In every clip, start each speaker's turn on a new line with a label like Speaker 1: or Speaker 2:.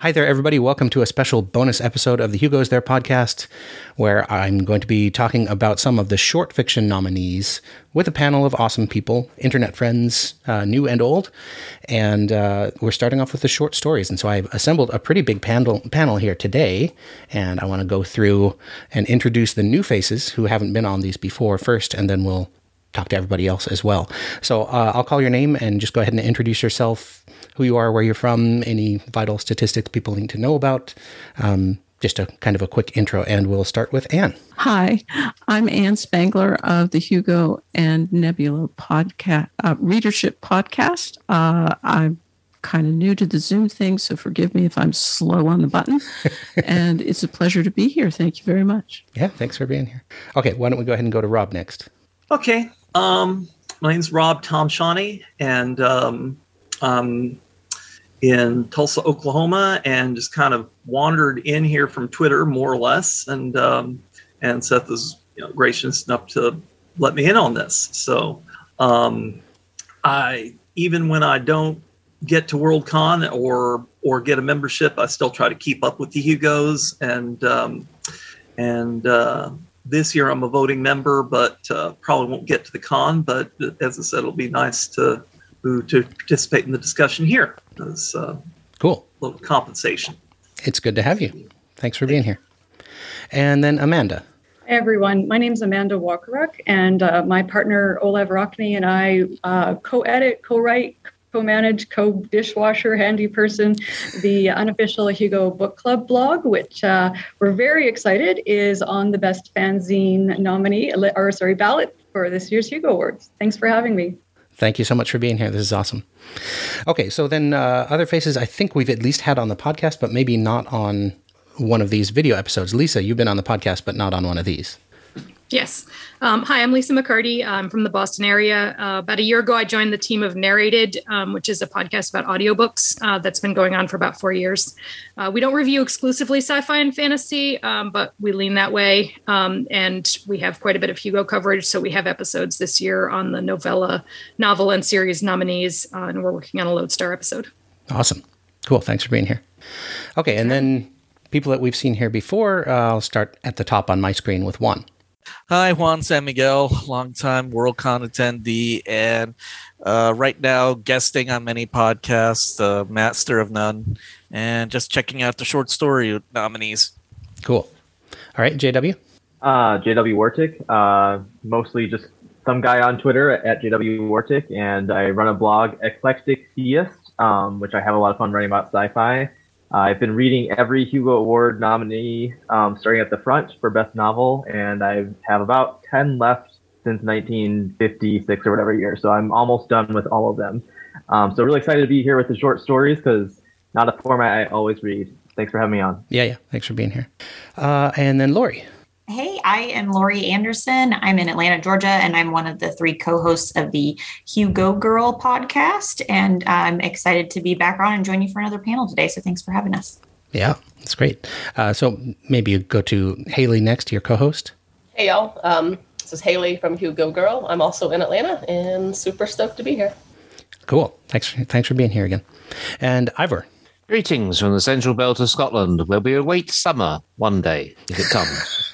Speaker 1: Hi there, everybody. Welcome to a special bonus episode of the Hugo's There podcast, where I'm going to be talking about some of the short fiction nominees with a panel of awesome people, internet friends, new and old. And we're starting off with the short stories. And so I've assembled a pretty big panel here today, and I want to go through and introduce the new faces who haven't been on these before first, and then we'll talk to everybody else as well. So I'll call your name and just go ahead and introduce yourself, who you are, where you're from, any vital statistics people need to know about. Just a kind of a quick intro, and we'll start with Anne.
Speaker 2: Hi, I'm Anne Spangler of the Hugo and Nebula podcast, readership podcast. I'm kind of new to the Zoom thing, so forgive me if I'm slow on the button. And it's a pleasure to be here. Thank you very much.
Speaker 1: Yeah, thanks for being here. Okay, why don't we go ahead and go to Rob next?
Speaker 3: Okay. My name's Rob Tomshani, and I'm in Tulsa, Oklahoma, and just kind of wandered in here from Twitter, more or less, and Seth was gracious enough to let me in on this. So I, even when I don't get to Worldcon or get a membership, I still try to keep up with the Hugos, and this year I'm a voting member, but probably won't get to the con. But as I said, it'll be nice to participate in the discussion here. As
Speaker 1: cool.
Speaker 3: A little compensation.
Speaker 1: It's good to have you. Thanks for being here. And then Amanda.
Speaker 4: Hi, everyone. My name is Amanda Walkeruk, and my partner Olev Rockney and I co-edit, co-write, co-manage, co-dishwasher, handy person, the unofficial Hugo Book Club blog, which we're very excited is on the Best Fanzine ballot for this year's Hugo Awards. Thanks for having me.
Speaker 1: Thank you so much for being here. This is awesome. Okay, so then other faces I think we've at least had on the podcast, but maybe not on one of these video episodes. Lisa, you've been on the podcast, but not on one of these.
Speaker 5: Yes. Hi, I'm Lisa McCarty. I'm from the Boston area. About a year ago, I joined the team of Narrated, which is a podcast about audiobooks that's been going on for about 4 years. We don't review exclusively sci-fi and fantasy, but we lean that way. And we have quite a bit of Hugo coverage. So we have episodes this year on the novel and series nominees, and we're working on a Lodestar episode.
Speaker 1: Awesome. Cool. Thanks for being here. Okay, and then people that we've seen here before, I'll start at the top on my screen with Juan.
Speaker 6: Hi, Juan San Miguel, longtime Worldcon attendee, and right now guesting on many podcasts, master of none, and just checking out the short story nominees.
Speaker 1: Cool. All right, JW?
Speaker 7: JW Wartic, mostly just some guy on Twitter at JW Wartic, and I run a blog, Eclectic Theist, which I have a lot of fun writing about sci-fi. I've been reading every Hugo Award nominee, starting at the front for Best Novel, and I have about 10 left since 1956 or whatever year, so I'm almost done with all of them. So really excited to be here with the short stories, because not a format I always read. Thanks for having me on.
Speaker 1: Yeah. Thanks for being here. And then Lori.
Speaker 8: Hey, I am Lori Anderson. I'm in Atlanta, Georgia, and I'm one of the 3 co-hosts of the Hugo Girl podcast. And I'm excited to be back on and join you for another panel today. So thanks for having us.
Speaker 1: Yeah, that's great. So maybe you go to Haley next, your co-host.
Speaker 9: Hey, y'all. This is Haley from Hugo Girl. I'm also in Atlanta and super stoked to be here.
Speaker 1: Cool. Thanks for being here again. And Ivor.
Speaker 10: Greetings from the central belt of Scotland, where we await summer one day, if it comes.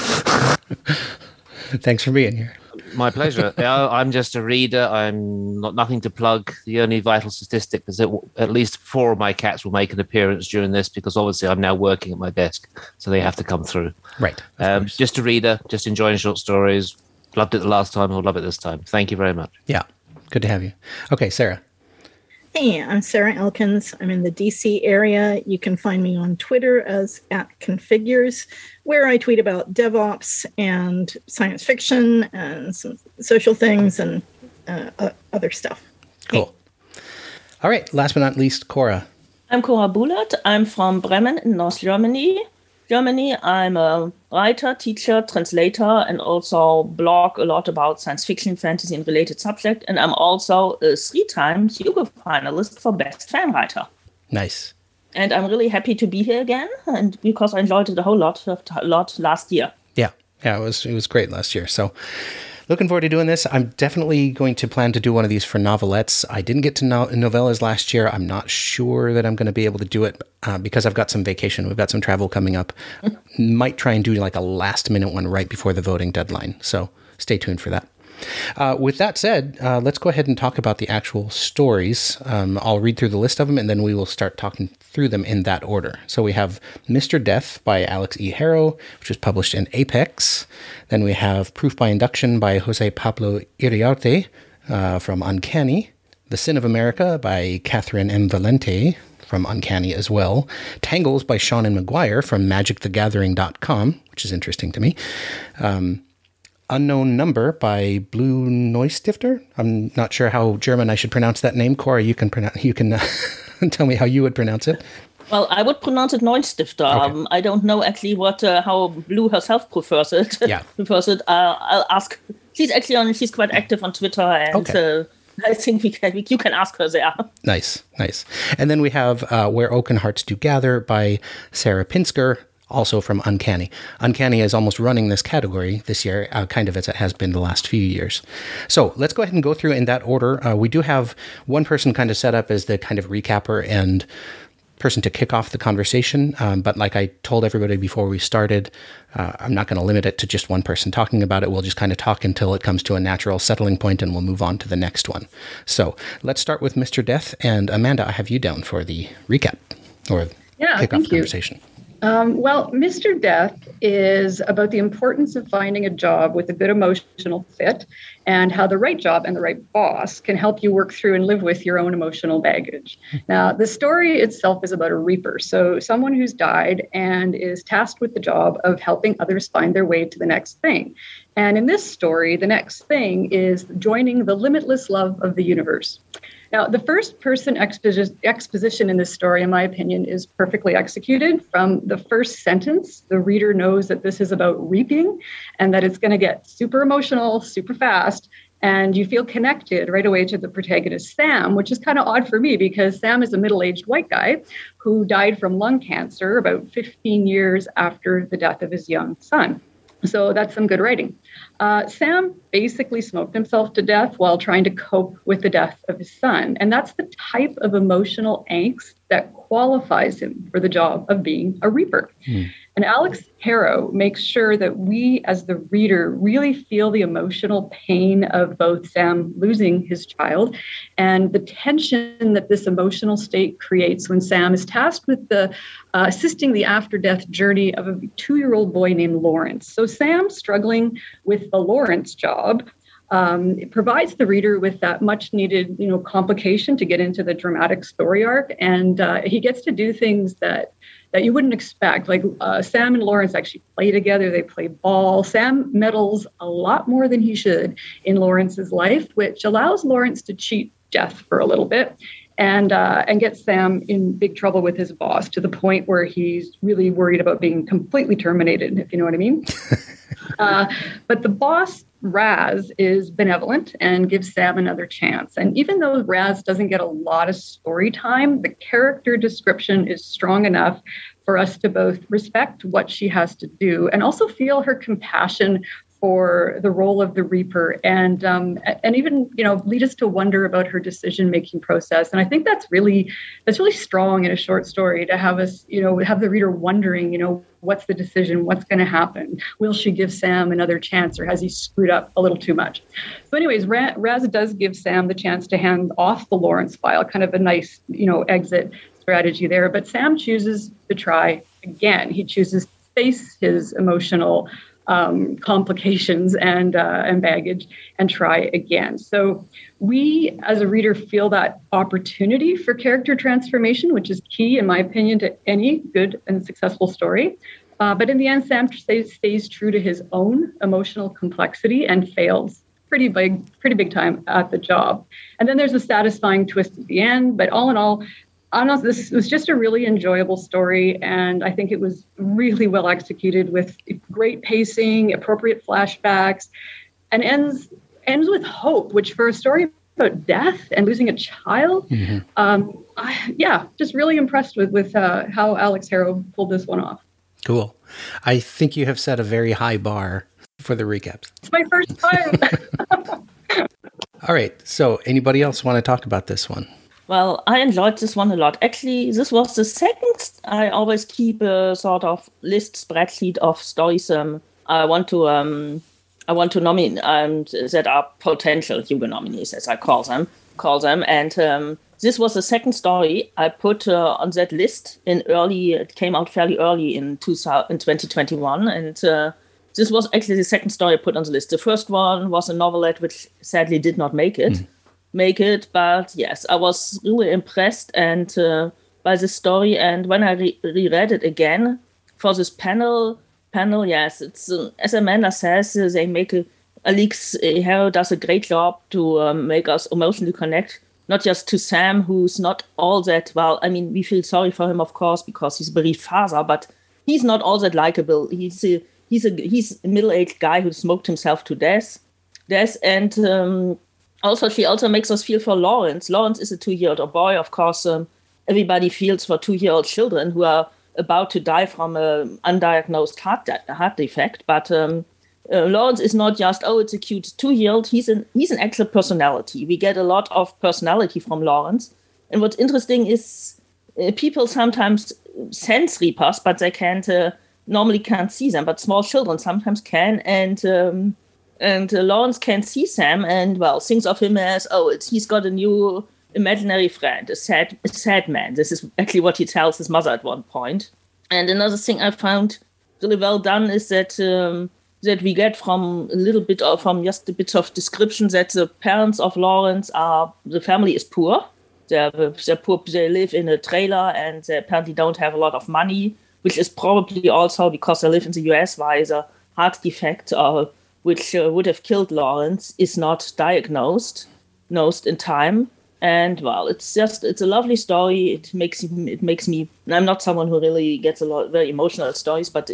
Speaker 1: Thanks for being here.
Speaker 10: My pleasure. I'm just a reader. I'm nothing to plug. The only vital statistic is that at least 4 of my cats will make an appearance during this, because obviously I'm now working at my desk, so they have to come through.
Speaker 1: Right.
Speaker 10: Just a reader, just enjoying short stories. Loved it the last time, I'll love it this time. Thank you very much.
Speaker 1: Yeah, good to have you. Okay, Sarah.
Speaker 11: Hey, I'm Sarah Elkins. I'm in the DC area. You can find me on Twitter as @Configures, where I tweet about DevOps and science fiction and some social things and other stuff.
Speaker 1: Cool. All right. Last but not least, Cora.
Speaker 12: I'm Cora Bulat. I'm from Bremen in North Germany. I'm a writer, teacher, translator, and also blog a lot about science fiction, fantasy, and related subjects. And I'm also a 3-time Hugo finalist for Best Fan Writer.
Speaker 1: Nice.
Speaker 12: And I'm really happy to be here again, and because I enjoyed it a whole lot last year.
Speaker 1: Yeah, it was great last year. So Looking forward to doing this. I'm definitely going to plan to do one of these for novelettes. I didn't get to novellas last year. I'm not sure that I'm going to be able to do it because I've got some vacation. We've got some travel coming up. Might try and do like a last minute one right before the voting deadline. So stay tuned for that. With that said, let's go ahead and talk about the actual stories. I'll read through the list of them, and then we will start talking through them in that order. So we have Mr. Death by Alex E. Harrow, which was published in Apex. Then we have Proof by Induction by Jose Pablo Iriarte from Uncanny. The Sin of America by Catherine M. Valente from Uncanny as well. Tangles by Sean and McGuire from magicthegathering.com, which is interesting to me. Unknown Number by Blue Neustifter. I'm not sure how German I should pronounce that name. Cora, you can tell me how you would pronounce it.
Speaker 12: Well, I would pronounce it Neustifter. Okay. I don't know actually how Blue herself prefers it.
Speaker 1: Yeah.
Speaker 12: I'll ask. She's quite active on Twitter, and okay. I think you can ask her there.
Speaker 1: Nice. And then we have Where Oaken Hearts Do Gather by Sarah Pinsker, also from Uncanny. Uncanny is almost running this category this year, kind of as it has been the last few years. So let's go ahead and go through in that order. We do have one person kind of set up as the kind of recapper and person to kick off the conversation. But like I told everybody before we started, I'm not going to limit it to just one person talking about it. We'll just kind of talk until it comes to a natural settling point, and we'll move on to the next one. So let's start with Mr. Death. And Amanda, I have you down for the recap or kickoff conversation.
Speaker 4: Well, Mr. Death is about the importance of finding a job with a good emotional fit and how the right job and the right boss can help you work through and live with your own emotional baggage. Now, the story itself is about a reaper, so someone who's died and is tasked with the job of helping others find their way to the next thing. And in this story, the next thing is joining the limitless love of the universe. Now, the first-person exposition in this story, in my opinion, is perfectly executed. From the first sentence, the reader knows that this is about reaping and that it's going to get super emotional, super fast, and you feel connected right away to the protagonist, Sam, which is kind of odd for me because Sam is a middle-aged white guy who died from lung cancer about 15 years after the death of his young son. So that's some good writing. Sam basically smoked himself to death while trying to cope with the death of his son. And that's the type of emotional angst that qualifies him for the job of being a reaper. And Alex Harrow makes sure that we, as the reader, really feel the emotional pain of both Sam losing his child and the tension that this emotional state creates when Sam is tasked with assisting the after-death journey of a 2-year-old boy named Lawrence. So Sam, struggling with the Lawrence job, it provides the reader with that much-needed, complication to get into the dramatic story arc, and he gets to do things that you wouldn't expect. Like Sam and Lawrence actually play together. They play ball. Sam meddles a lot more than he should in Lawrence's life, which allows Lawrence to cheat death for a little bit and gets Sam in big trouble with his boss to the point where he's really worried about being completely terminated, if you know what I mean. But the boss, Raz, is benevolent and gives Sam another chance. And even though Raz doesn't get a lot of story time, the character description is strong enough for us to both respect what she has to do and also feel her compassion for the role of the Reaper and even, lead us to wonder about her decision-making process. And I think that's really strong in a short story to have us, have the reader wondering, what's the decision? What's going to happen? Will she give Sam another chance, or has he screwed up a little too much? So anyways, Raz does give Sam the chance to hand off the Lawrence file, kind of a nice, exit strategy there. But Sam chooses to try again. He chooses to face his emotional complications and baggage and try again. So we, as a reader, feel that opportunity for character transformation, which is key, in my opinion, to any good and successful story. But in the end, Sam stays true to his own emotional complexity and fails pretty big time at the job. And then there's a satisfying twist at the end. But all in all, this was just a really enjoyable story, and I think it was really well executed with great pacing, appropriate flashbacks, and ends with hope, which for a story about death and losing a child, just really impressed with how Alex Harrow pulled this one off.
Speaker 1: Cool. I think you have set a very high bar for the recaps.
Speaker 4: It's my first time.
Speaker 1: All right. So anybody else want to talk about this one?
Speaker 12: Well, I enjoyed this one a lot. Actually, this was the second. I always keep a sort of list spreadsheet of stories I want to nominate that are potential Hugo nominees, as I call them. And this was the second story I put on that list it came out fairly early in 2021. And this was actually the second story I put on the list. The first one was a novelette which sadly did not make it. But yes, I was really impressed by this story. And when I reread it again for this panel, yes, it's as Amanda says, they make Alix Harrow does a great job to make us emotionally connect, not just to Sam, who's not all that well. I mean, we feel sorry for him, of course, because he's a bereaved father, but he's not all that likable. He's a middle-aged guy who smoked himself to death. And also, she also makes us feel for Lawrence. Lawrence is a 2-year-old boy. Of course, everybody feels for 2-year-old children who are about to die from an undiagnosed heart defect. But Lawrence is not just, it's a cute 2-year-old. He's an actual personality. We get a lot of personality from Lawrence. And what's interesting is people sometimes sense Reapers, but they normally can't see them. But small children sometimes can. And Lawrence can see Sam and, thinks of him as, he's got a new imaginary friend, a sad man. This is actually what he tells his mother at one point. And another thing I found really well done is that we get from just a bit of description that the parents of Lawrence the family is poor. They're poor. They live in a trailer and they apparently don't have a lot of money, which is probably also because they live in the US, why the heart defect which would have killed Lawrence is not diagnosed in time. And it's a lovely story. It makes me. I'm not someone who really gets very emotional stories, but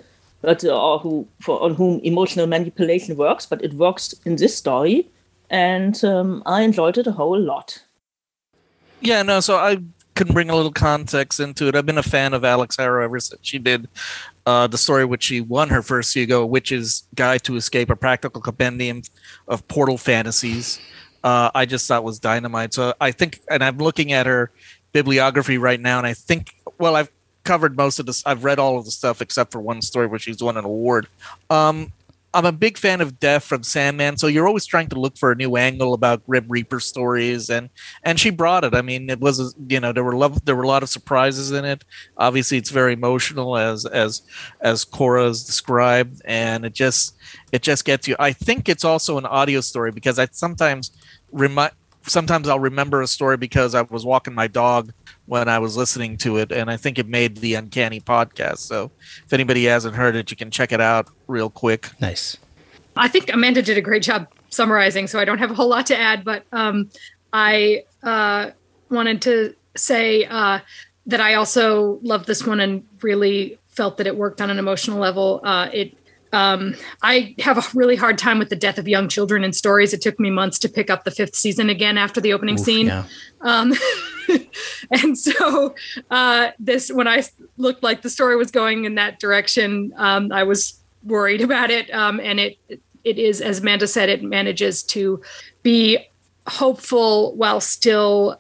Speaker 12: on whom emotional manipulation works. But it works in this story, and I enjoyed it a whole lot.
Speaker 6: Yeah, no. So I can bring a little context into it. I've been a fan of Alix Harrow ever since she did the story which she won her first Hugo, Witch's Guide to Escape, a practical compendium of portal fantasies. I just thought was dynamite. So I think, and I'm looking at her bibliography right now, and I think, I've covered most of this. I've read all of the stuff except for one story where she's won an award. I'm a big fan of Death from Sandman, so you're always trying to look for a new angle about Grim Reaper stories, and she brought it. I mean, it was there were a lot of surprises in it. Obviously, it's very emotional as Cora's described, and it just gets you. I think it's also an audio story because I sometimes I'll remember a story because I was walking my dog when I was listening to it, and I think it made the Uncanny podcast. So if anybody hasn't heard it, you can check it out real quick.
Speaker 1: Nice.
Speaker 5: I think Amanda did a great job summarizing, so I don't have a whole lot to add, but I wanted to say that I also loved this one and really felt that it worked on an emotional level. I have a really hard time with the death of young children in stories. It took me months to pick up the 5th season again after the opening scene. Yeah. And so when I looked like the story was going in that direction, I was worried about it. And it is, as Amanda said, it manages to be hopeful while still,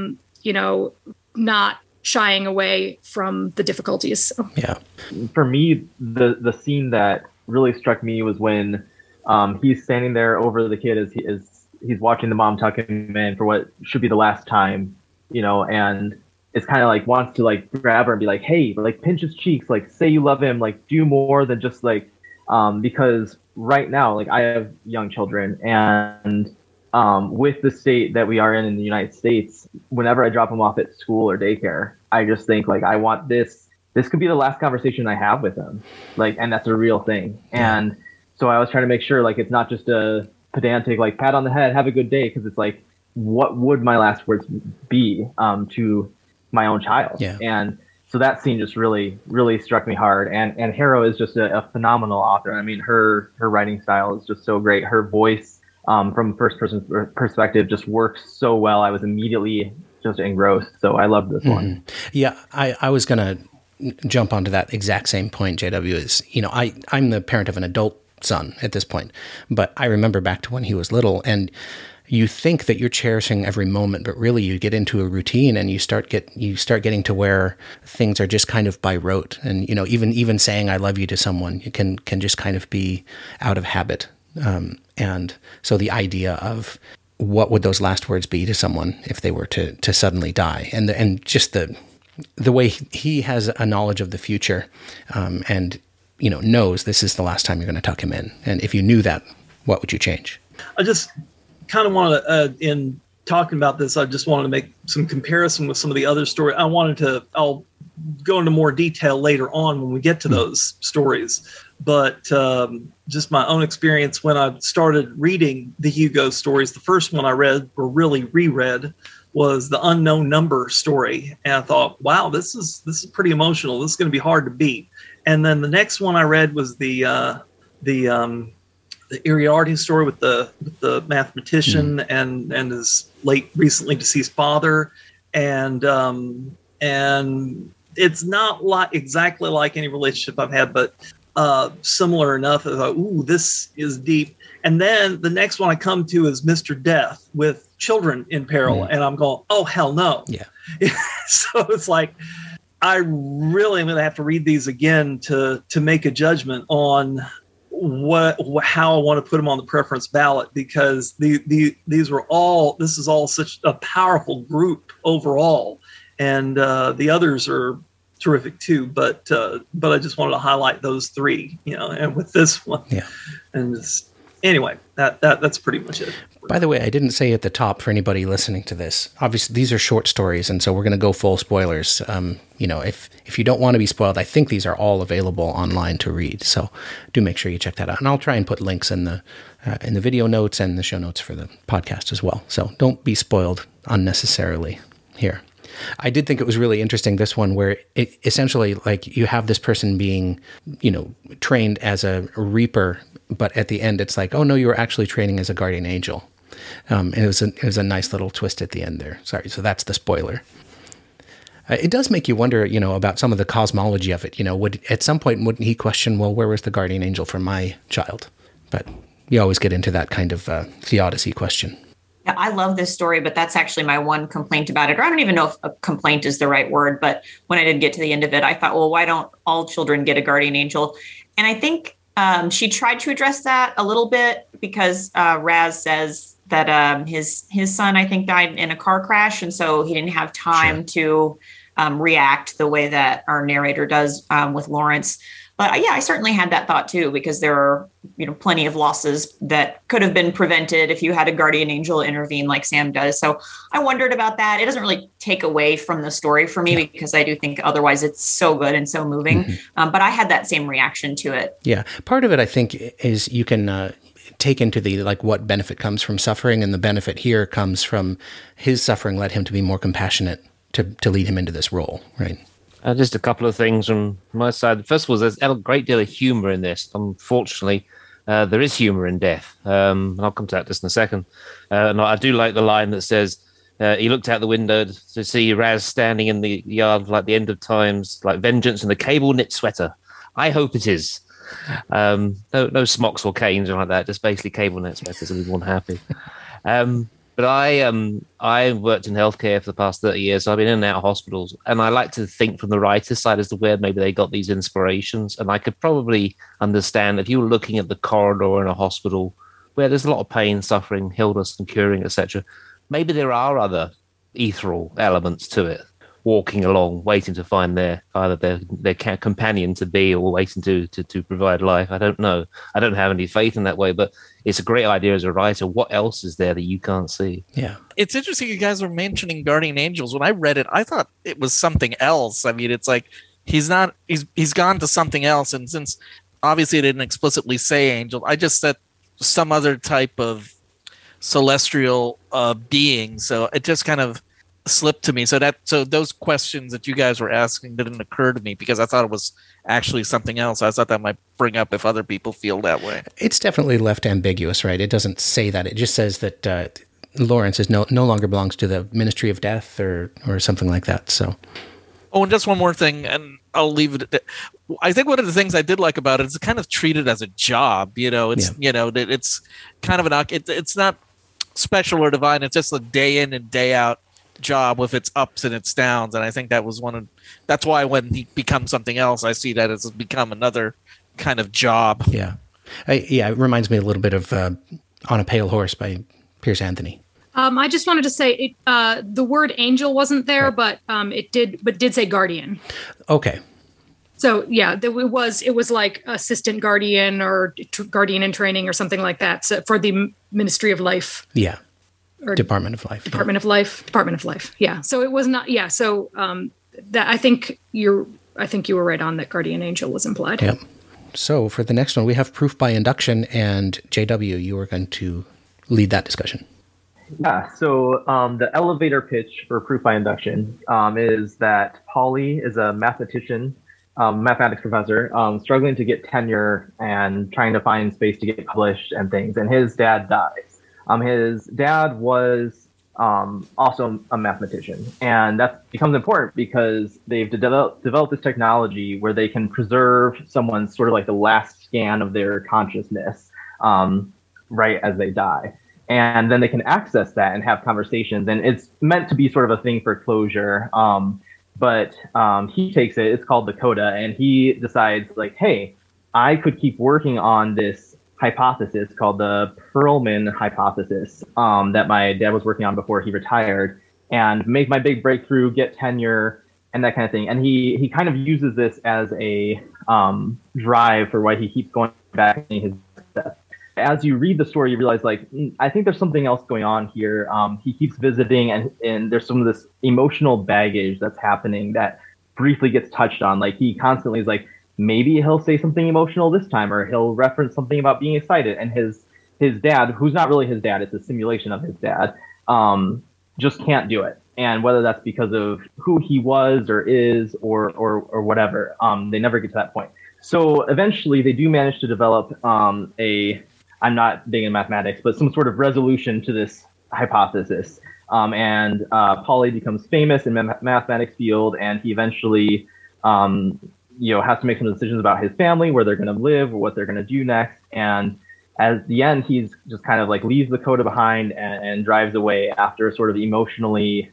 Speaker 5: not shying away from the difficulties. So.
Speaker 1: Yeah.
Speaker 7: For me, the scene that really struck me was when he's standing there over the kid as he's watching the mom tuck him in for what should be the last time, and it's kind of like wants to like grab her and be like, hey, like pinch his cheeks, like say you love him, like do more than just like because right now, like I have young children, and with the state that we are in the United States, whenever I drop them off at school or daycare, I just think like I want this could be the last conversation I have with them, like, and that's a real thing. And so I was trying to make sure like it's not just a pedantic like pat on the head, have a good day, because it's like, what would my last words be to my own child?
Speaker 1: Yeah.
Speaker 7: And so that scene just really, really struck me hard. And Harrow is just a phenomenal author. I mean, her writing style is just so great. Her voice from first person perspective just works so well. I was immediately just engrossed. So I loved this one.
Speaker 1: Yeah, I was going to jump onto that exact same point, JW, is, I'm the parent of an adult son at this point. But I remember back to when he was little, and you think that you're cherishing every moment, but really you get into a routine and you start getting to where things are just kind of by rote. And, even saying I love you to someone, you can just kind of be out of habit. And so the idea of what would those last words be to someone if they were to suddenly die, and just the way he has a knowledge of the future, and knows this is the last time you're going to tuck him in. And if you knew that, what would you change?
Speaker 3: I just kind of want to, in talking about this, I just wanted to make some comparison with some of the other stories. I'll go into more detail later on when we get to those stories. But just my own experience when I started reading the Hugo stories, the first one I read or really reread was the Unknown Number story. And I thought, wow, this is pretty emotional. This is going to be hard to beat. And then the next one I read was the Iriarty story with the mathematician and his recently deceased father. And it's not exactly like any relationship I've had, but similar enough. I thought, ooh, this is deep. And then the next one I come to is Mr. Death with children in peril. And I'm going, oh, hell no.
Speaker 1: Yeah.
Speaker 3: So it's like, I really am going to have to read these again to make a judgment on how I want to put them on the preference ballot, because this is all such a powerful group overall. And the others are terrific too, but I just wanted to highlight those three, and with this one, and anyway, that's pretty much it.
Speaker 1: By the way, I didn't say at the top for anybody listening to this. Obviously, these are short stories, and so we're going to go full spoilers. If you don't want to be spoiled, I think these are all available online to read. So do make sure you check that out, and I'll try and put links in the video notes and the show notes for the podcast as well. So don't be spoiled unnecessarily here. I did think it was really interesting, this one, where it essentially, like, you have this person being, trained as a reaper, but at the end it's like, oh no, you were actually training as a guardian angel. And it was a nice little twist at the end there. Sorry, so that's the spoiler. It does make you wonder, about some of the cosmology of it. At some point, wouldn't he question, well, where was the guardian angel for my child? But you always get into that kind of theodicy question.
Speaker 8: Yeah, I love this story, but that's actually my one complaint about it. Or I don't even know if a complaint is the right word, but when I did get to the end of it, I thought, well, why don't all children get a guardian angel? And I think she tried to address that a little bit, because Raz says that his son, I think, died in a car crash. And so he didn't have time to react the way that our narrator does with Lawrence. But I certainly had that thought too, because there are, plenty of losses that could have been prevented if you had a guardian angel intervene like Sam does. So I wondered about that. It doesn't really take away from the story for me, because I do think otherwise it's so good and so moving. Mm-hmm. But I had that same reaction to it. Yeah.
Speaker 1: Part of it, I think, is you can take into the, what benefit comes from suffering. And the benefit here comes from his suffering led him to be more compassionate to lead him into this role, right?
Speaker 10: Just a couple of things from my side. First of all, there's a great deal of humor in this. Unfortunately, there is humor in death. And I'll come to that just in a second. And I do like the line that says, he looked out the window to see Raz standing in the yard like the end of times, like vengeance in the cable knit sweater. I hope it is. No smocks or canes or like that, just basically cable knit sweaters, and everyone happy. But I worked in healthcare for the past 30 years. So I've been in and out of hospitals, and I like to think from the writer's side as to where maybe they got these inspirations. And I could probably understand if you were looking at the corridor in a hospital where there's a lot of pain, suffering, illness and curing, etc. Maybe there are other ethereal elements to it, walking along, waiting to find either their companion to be, or waiting to provide life. I don't know. I don't have any faith in that way, but it's a great idea as a writer. What else is there that you can't see?
Speaker 1: Yeah.
Speaker 6: It's interesting you guys were mentioning guardian angels. When I read it, I thought it was something else. I mean, it's like he's gone to something else. And since obviously it didn't explicitly say angel, I just said some other type of celestial being. So it just kind of slipped to me. So those questions that you guys were asking didn't occur to me, because I thought it was actually something else. I thought that might bring up if other people feel that way.
Speaker 1: It's definitely left ambiguous, right? It doesn't say that. It just says that Lawrence is no longer belongs to the Ministry of Death or something like that. So.
Speaker 6: Oh, and just one more thing, and I'll leave it at that. I think one of the things I did like about it is it's kind of treated as a job. It's kind of it's not special or divine. It's just a day in and day out job with its ups and its downs. And I think that's why when he becomes something else, I see that as become another kind of job.
Speaker 1: Yeah. It reminds me a little bit of On a Pale Horse by Pierce Anthony.
Speaker 5: I just wanted to say the word angel wasn't there, right. but it did say guardian.
Speaker 1: Okay.
Speaker 5: So yeah, it was like assistant guardian or guardian in training or something like that. So for the Ministry of Life.
Speaker 1: Yeah.
Speaker 5: Or
Speaker 1: Department of Life.
Speaker 5: Department of Life. Yeah. So it was not. Yeah. So that I think you were right on that guardian angel was implied.
Speaker 1: Yep. So for the next one, we have proof by induction, and JW, you are going to lead that discussion.
Speaker 7: Yeah, so the elevator pitch for proof by induction is that Polly is a mathematician, mathematics professor, struggling to get tenure and trying to find space to get published and things, and his dad dies. His dad was also a mathematician, and that becomes important because they've developed this technology where they can preserve someone's sort of like the last scan of their consciousness right as they die. And then they can access that and have conversations. And it's meant to be sort of a thing for closure. But he takes it, it's called the coda, and he decides like, hey, I could keep working on this hypothesis called the Perelman hypothesis that my dad was working on before he retired, and make my big breakthrough, get tenure, and that kind of thing. And he kind of uses this as a drive for why he keeps going back in his success. As you read the story, you realize, like, I think there's something else going on here. He keeps visiting, and there's some of this emotional baggage that's happening that briefly gets touched on. Like, he constantly is like, maybe he'll say something emotional this time, or he'll reference something about being excited. And his dad, who's not really his dad, it's a simulation of his dad, just can't do it. And whether that's because of who he was or is or whatever, they never get to that point. So eventually they do manage to develop I'm not big in mathematics, but some sort of resolution to this hypothesis. And Pauly becomes famous in the mathematics field, and he eventually has to make some decisions about his family, where they're going to live, or what they're going to do next. And at the end, he's just kind of like leaves the coda behind and drives away after a sort of emotionally,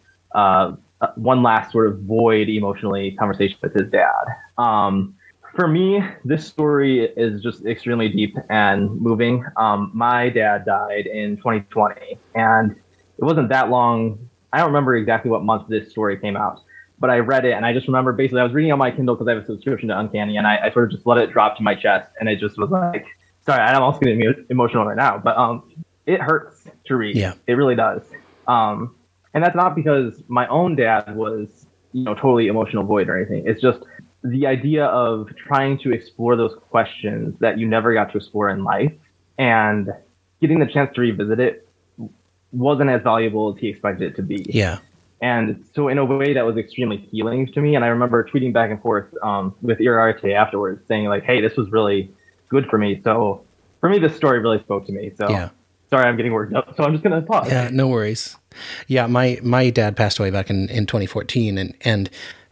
Speaker 7: one last sort of void emotionally conversation with his dad. For me, this story is just extremely deep and moving. My dad died in 2020, and it wasn't that long. I don't remember exactly what month this story came out, but I read it, and I just remember basically I was reading on my Kindle because I have a subscription to Uncanny, and I sort of just let it drop to my chest, and it just was like, sorry, I'm also getting emotional right now, but it hurts to read.
Speaker 1: Yeah.
Speaker 7: It really does. And that's not because my own dad was, totally emotional void or anything. It's just the idea of trying to explore those questions that you never got to explore in life, and getting the chance to revisit it wasn't as valuable as he expected it to be.
Speaker 1: Yeah.
Speaker 7: And so in a way that was extremely healing to me. And I remember tweeting back and forth with Irarte afterwards saying like, hey, this was really good for me. So for me, this story really spoke to me. So
Speaker 1: yeah.
Speaker 7: Sorry, I'm getting worked up. So I'm just going to pause.
Speaker 1: Yeah, no worries. Yeah, my dad passed away back in 2014, and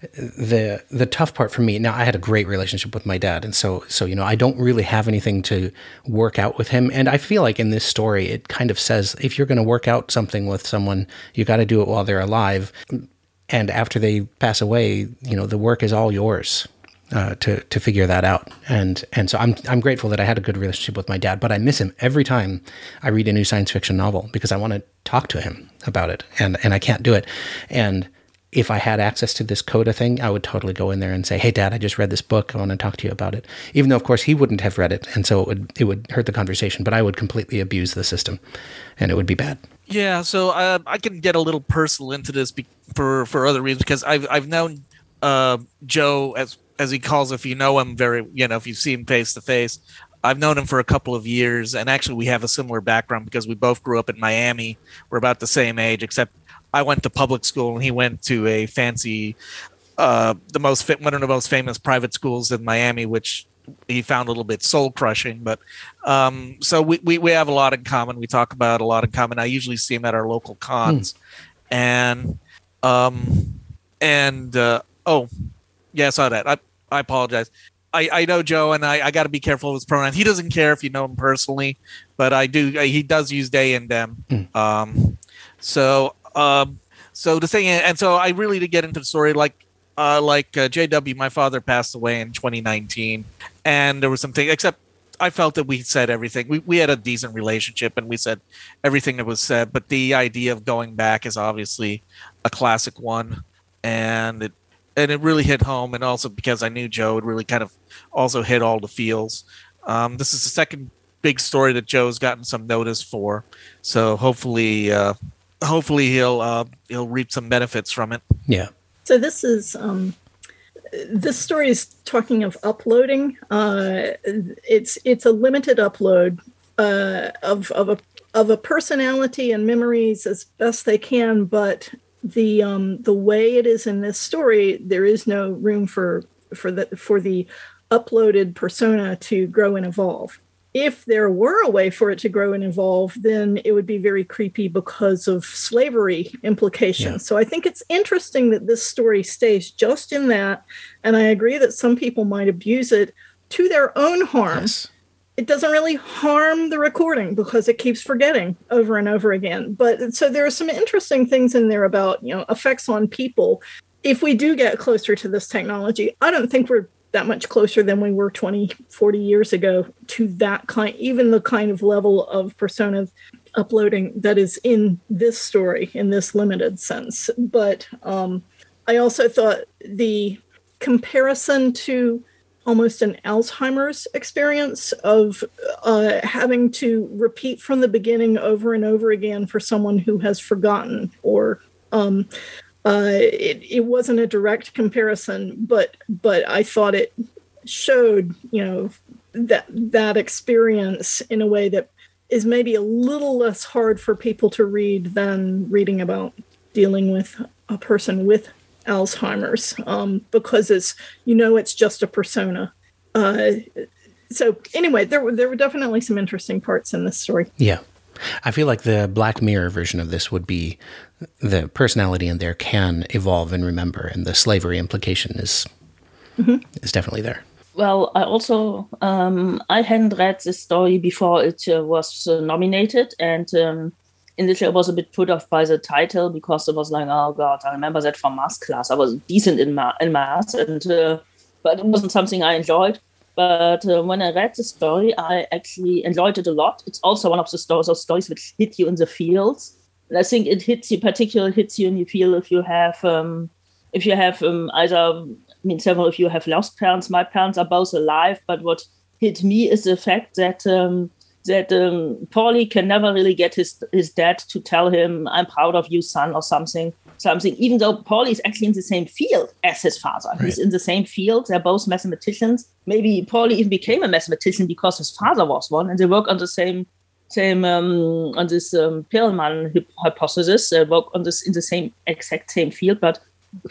Speaker 1: the tough part for me, now I had a great relationship with my dad, and so I don't really have anything to work out with him. And I feel like in this story it kind of says if you're going to work out something with someone, you got to do it while they're alive, and after they pass away, the work is all yours to figure that out. And so I'm grateful that I had a good relationship with my dad, but I miss him every time I read a new science fiction novel because I want to talk to him about it, and I can't do it. And if I had access to this coda thing, I would totally go in there and say, hey, Dad, I just read this book. I want to talk to you about it. Even though, of course, he wouldn't have read it. And so it would hurt the conversation, but I would completely abuse the system and it would be bad.
Speaker 6: Yeah, so I can get a little personal into this for other reasons, because I've known Joe, as he calls, if you know him if you see him face to face, I've known him for a couple of years. And actually, we have a similar background because we both grew up in Miami. We're about the same age, except I went to public school and he went to a fancy, one of the most famous private schools in Miami, which he found a little bit soul crushing. But so we have a lot in common. We talk about a lot in common. I usually see him at our local cons, I saw that. I apologize. I know Joe, and I got to be careful of his pronouns. He doesn't care if you know him personally, but I do. He does use they and them. So the thing, and so I really did get into the story. Like JW, my father passed away in 2019, and there was something. Except I felt that we said everything. We had a decent relationship, and we said everything that was said. But the idea of going back is obviously a classic one, and it really hit home, and also because I knew Joe, it really kind of also hit all the feels. This is the second big story that Joe's gotten some notice for, so hopefully he'll reap some benefits from it.
Speaker 1: Yeah.
Speaker 11: So this story is talking of uploading. It's a limited upload of a personality and memories as best they can, but the way it is in this story, there is no room for the uploaded persona to grow and evolve. If there were a way for it to grow and evolve, then it would be very creepy because of slavery implications. Yeah. So I think it's interesting that this story stays just in that, and I agree that some people might abuse it to their own harm. Yes. It doesn't really harm the recording because it keeps forgetting over and over again. But so there are some interesting things in there about, effects on people. If we do get closer to this technology, I don't think we're that much closer than we were 20, 40 years ago to that kind, even the kind of level of persona uploading that is in this story, in this limited sense. But I also thought the comparison to almost an Alzheimer's experience of having to repeat from the beginning over and over again for someone who has forgotten, or it wasn't a direct comparison, but I thought it showed, that experience in a way that is maybe a little less hard for people to read than reading about dealing with a person with Alzheimer's, because it's just a persona. So anyway, there were definitely some interesting parts in this story.
Speaker 1: Yeah. I feel like the Black Mirror version of this would be the personality in there can evolve and remember, and the slavery implication is definitely there.
Speaker 12: Well, I also, I hadn't read this story before it was nominated, and initially I was a bit put off by the title because it was like, oh God, I remember that from math class. I was decent in math, and but it wasn't something I enjoyed. But when I read the story, I actually enjoyed it a lot. It's also one of the stories which hit you in the feels. And I think it particularly hits you in the feel if you have several of you have lost parents. My parents are both alive, but what hit me is the fact that Paulie can never really get his dad to tell him, "I'm proud of you, son," or something, even though Paulie is actually in the same field as his father. Right. He's in the same field. They're both mathematicians. Maybe Paulie even became a mathematician because his father was one, and they work on the same on this Perelman hypothesis. They work on this in the exact same field, but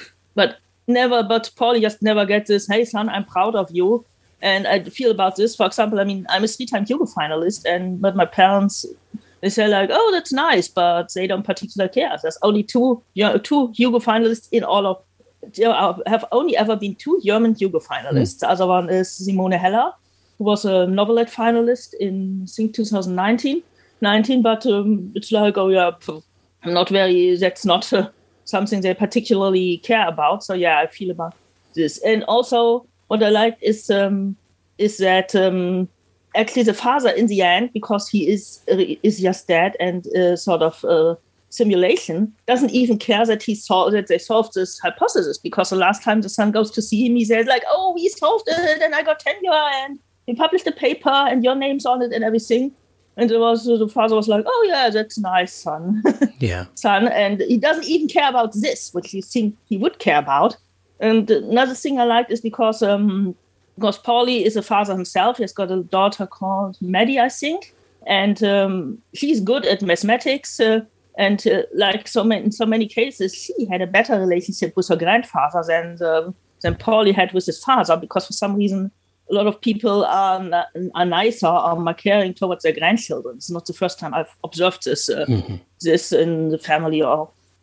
Speaker 12: Paulie just never gets this, "Hey son, I'm proud of you." And I feel about this, for example, I'm a 3-time Hugo finalist, but my parents, they say like, "Oh, that's nice," but they don't particularly care. There's only two Hugo finalists in all of. There have only ever been 2 German Hugo finalists. The other one is Simone Heller, who was a novelette finalist in, I think, 2019. But it's like, oh yeah, that's not something they particularly care about. So yeah, I feel about this. And also, what I like is that actually the father in the end, because he is just dead and sort of simulation, doesn't even care that they solved this hypothesis, because the last time the son goes to see him, he says like, "Oh, we solved it, and I got tenure, and we published a paper, and your name's on it, and everything." And the father was like, "Oh yeah, that's nice, son."
Speaker 1: Yeah,
Speaker 12: son, and he doesn't even care about this, which you think he would care about. And another thing I liked is because Paulie is a father himself. He's got a daughter called Maddie, I think, and she's good at mathematics. And like in so many cases, she had a better relationship with her grandfather than Paulie had with his father, because for some reason a lot of people are nicer or more caring towards their grandchildren. It's not the first time I've observed this in the family or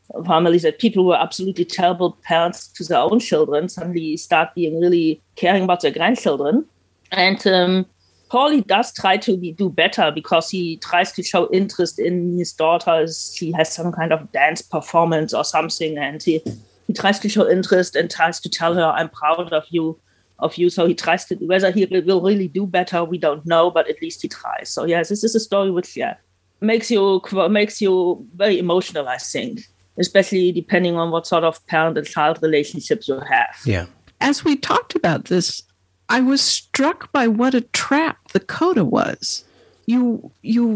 Speaker 12: families that people who were absolutely terrible parents to their own children suddenly start being really caring about their grandchildren. And Paulie does try to do better because he tries to show interest in his daughters. She has some kind of dance performance or something, and he tries to show interest and tries to tell her, "I'm proud of you." So he tries to, whether he will really do better, we don't know, but at least he tries. So yes, this is a story which makes you very emotional, I think, especially depending on what sort of parent and child relationships you have.
Speaker 1: Yeah.
Speaker 2: As we talked about this, I was struck by what a trap the coda was. You,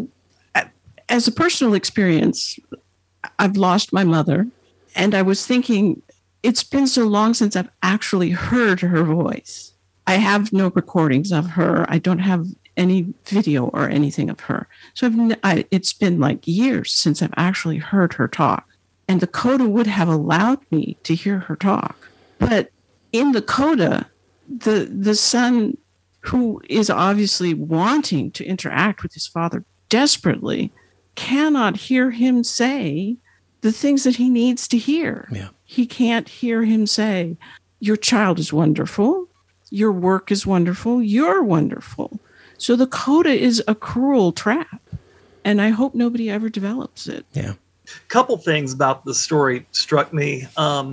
Speaker 2: as a personal experience, I've lost my mother, and I was thinking, it's been so long since I've actually heard her voice. I have no recordings of her. I don't have any video or anything of her. So it's been like years since I've actually heard her talk. And the coda would have allowed me to hear her talk. But in the coda, the son, who is obviously wanting to interact with his father desperately, cannot hear him say the things that he needs to hear.
Speaker 1: Yeah.
Speaker 2: He can't hear him say, your child is wonderful, your work is wonderful, you're wonderful. So the coda is a cruel trap, and I hope nobody ever develops it.
Speaker 1: Yeah.
Speaker 3: Couple things about the story struck me.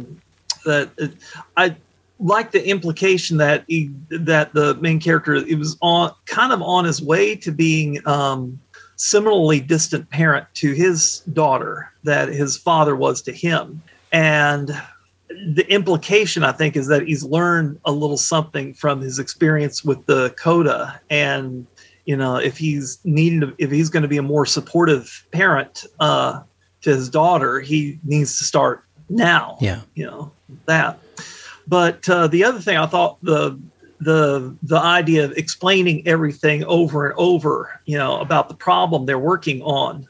Speaker 3: I like the implication that the main character, it was kind of on his way to being similarly distant parent to his daughter that his father was to him. And the implication, I think, is that he's learned a little something from his experience with the coda. And, if he's going to be a more supportive parent to his daughter, he needs to start now.
Speaker 1: Yeah.
Speaker 3: That. But the other thing, I thought the idea of explaining everything over and over, about the problem they're working on,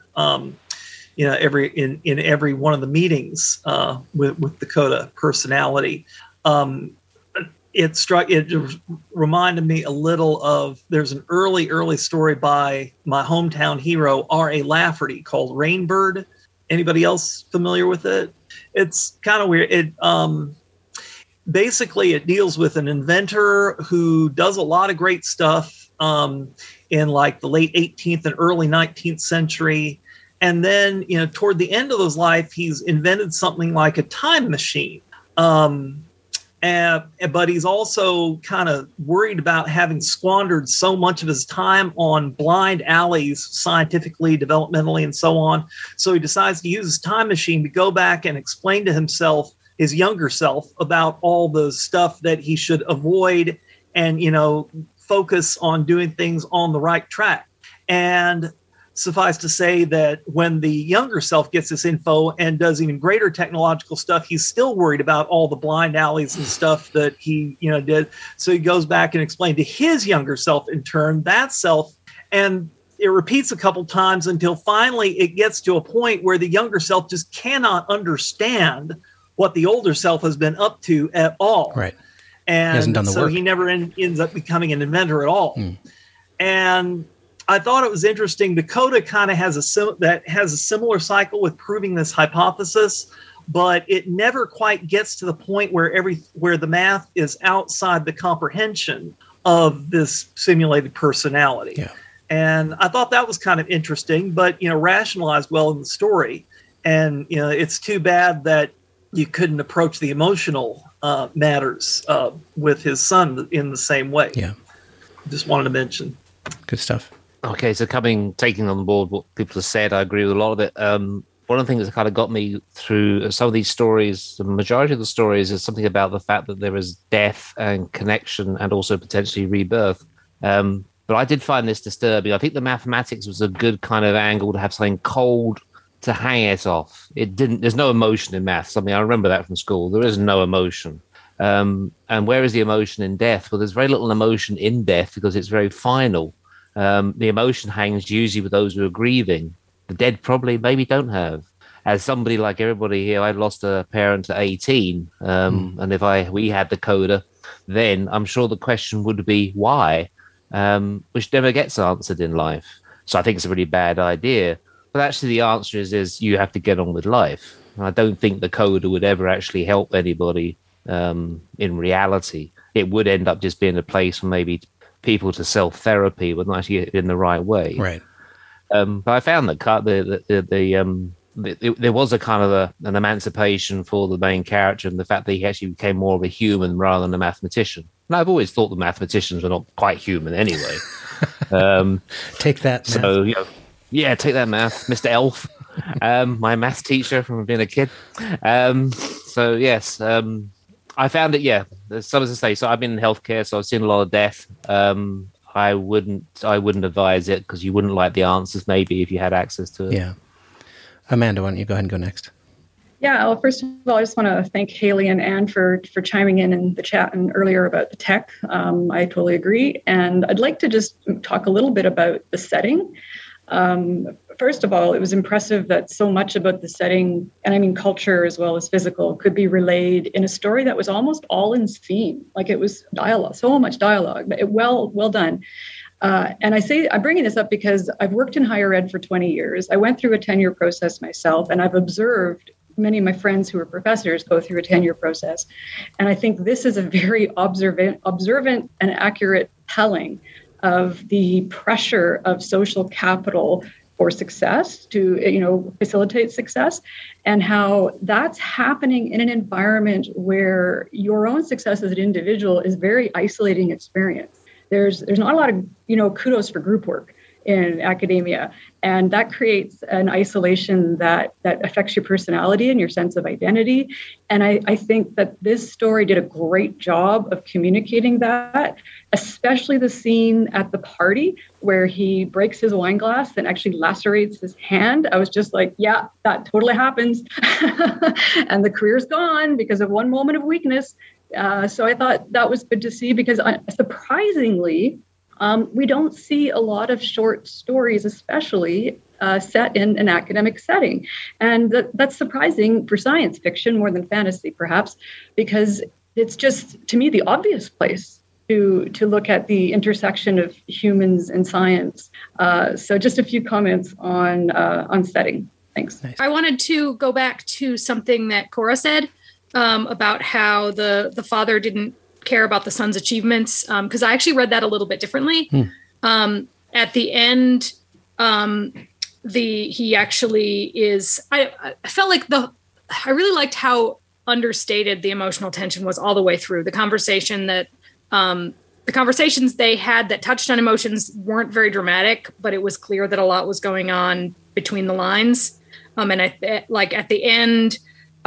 Speaker 3: every one of the meetings with the coda personality, it reminded me a little of, there's an early story by my hometown hero R.A. Lafferty called Rainbird. Anybody else familiar with it? It's kind of weird. Basically, it deals with an inventor who does a lot of great stuff in like the late 18th and early 19th century. And then, toward the end of his life, he's invented something like a time machine. But he's also kind of worried about having squandered so much of his time on blind alleys, scientifically, developmentally, and so on. So he decides to use his time machine to go back and explain to himself, his younger self, about all the stuff that he should avoid and, focus on doing things on the right track. And suffice to say that when the younger self gets this info and does even greater technological stuff, he's still worried about all the blind alleys and stuff that he, did. So he goes back and explains to his younger self, in turn, that self, and it repeats a couple times until finally it gets to a point where the younger self just cannot understand what the older self has been up to at all.
Speaker 1: Right.
Speaker 3: And
Speaker 1: he hasn't done the work.
Speaker 3: He never ends up becoming an inventor at all. And I thought it was interesting. The coda kind of has a similar cycle with proving this hypothesis, but it never quite gets to the point where the math is outside the comprehension of this simulated personality.
Speaker 1: Yeah.
Speaker 3: And I thought that was kind of interesting, but rationalized well in the story. And it's too bad that you couldn't approach the emotional matters with his son in the same way.
Speaker 1: Yeah.
Speaker 3: Just wanted to mention.
Speaker 1: Good stuff.
Speaker 10: Okay, so taking on board what people have said, I agree with a lot of it. One of the things that kind of got me through some of these stories, the majority of the stories, is something about the fact that there is death and connection and also potentially rebirth. But I did find this disturbing. I think the mathematics was a good kind of angle to have something cold to hang it off. There's no emotion in maths. I mean, I remember that from school. There is no emotion. And where is the emotion in death? Well, there's very little emotion in death because it's very final. The emotion hangs usually with those who are grieving. The dead probably maybe don't have. As somebody like everybody here, I lost a parent at 18. And if we had the coda, then I'm sure the question would be why, which never gets answered in life. So I think it's a really bad idea. But actually the answer is you have to get on with life. I don't think the coda would ever actually help anybody in reality. It would end up just being a place for maybe people to self-therapy, but not actually in the right way.
Speaker 1: Right.
Speaker 10: But I found that there was a kind of an emancipation for the main character, and the fact that he actually became more of a human rather than a mathematician. And I've always thought the mathematicians were not quite human anyway.
Speaker 1: Take that.
Speaker 10: So, take that, math, Mr. Elf, my math teacher from being a kid. So yes, I found it. Yeah, there's something to say. So I've been in healthcare, so I've seen a lot of death. I wouldn't advise it because you wouldn't like the answers maybe if you had access to it.
Speaker 1: Yeah. Amanda, why don't you go ahead and go next?
Speaker 4: Yeah, well, first of all, I just want to thank Haley and Anne for chiming in the chat and earlier about the tech. I totally agree. And I'd like to just talk a little bit about the setting. First of all, it was impressive that so much about the setting, and I mean culture as well as physical, could be relayed in a story that was almost all in theme. Like it was dialogue, so much dialogue, but well done. And I'm bringing this up because I've worked in higher ed for 20 years. I went through a tenure process myself, and I've observed many of my friends who are professors go through a tenure process. And I think this is a very observant and accurate telling of the pressure of social capital for success to, facilitate success, and how that's happening in an environment where your own success as an individual is very isolating experience. There's not a lot of, kudos for group work in academia. And that creates an isolation that affects your personality and your sense of identity. And I think that this story did a great job of communicating that, especially the scene at the party where he breaks his wine glass and actually lacerates his hand. I was just like, yeah, that totally happens. And the career's gone because of one moment of weakness. So I thought that was good to see because surprisingly, we don't see a lot of short stories, especially set in an academic setting. And that's surprising for science fiction more than fantasy, perhaps, because it's just, to me, the obvious place to look at the intersection of humans and science. So just a few comments on setting. Thanks.
Speaker 5: Nice. I wanted to go back to something that Cora said about how the father didn't care about the son's achievements, because I actually read that a little bit differently. At the end, he actually is. I felt like I really liked how understated the emotional tension was all the way through the conversation. That the conversations they had that touched on emotions weren't very dramatic, but it was clear that a lot was going on between the lines. And at the end,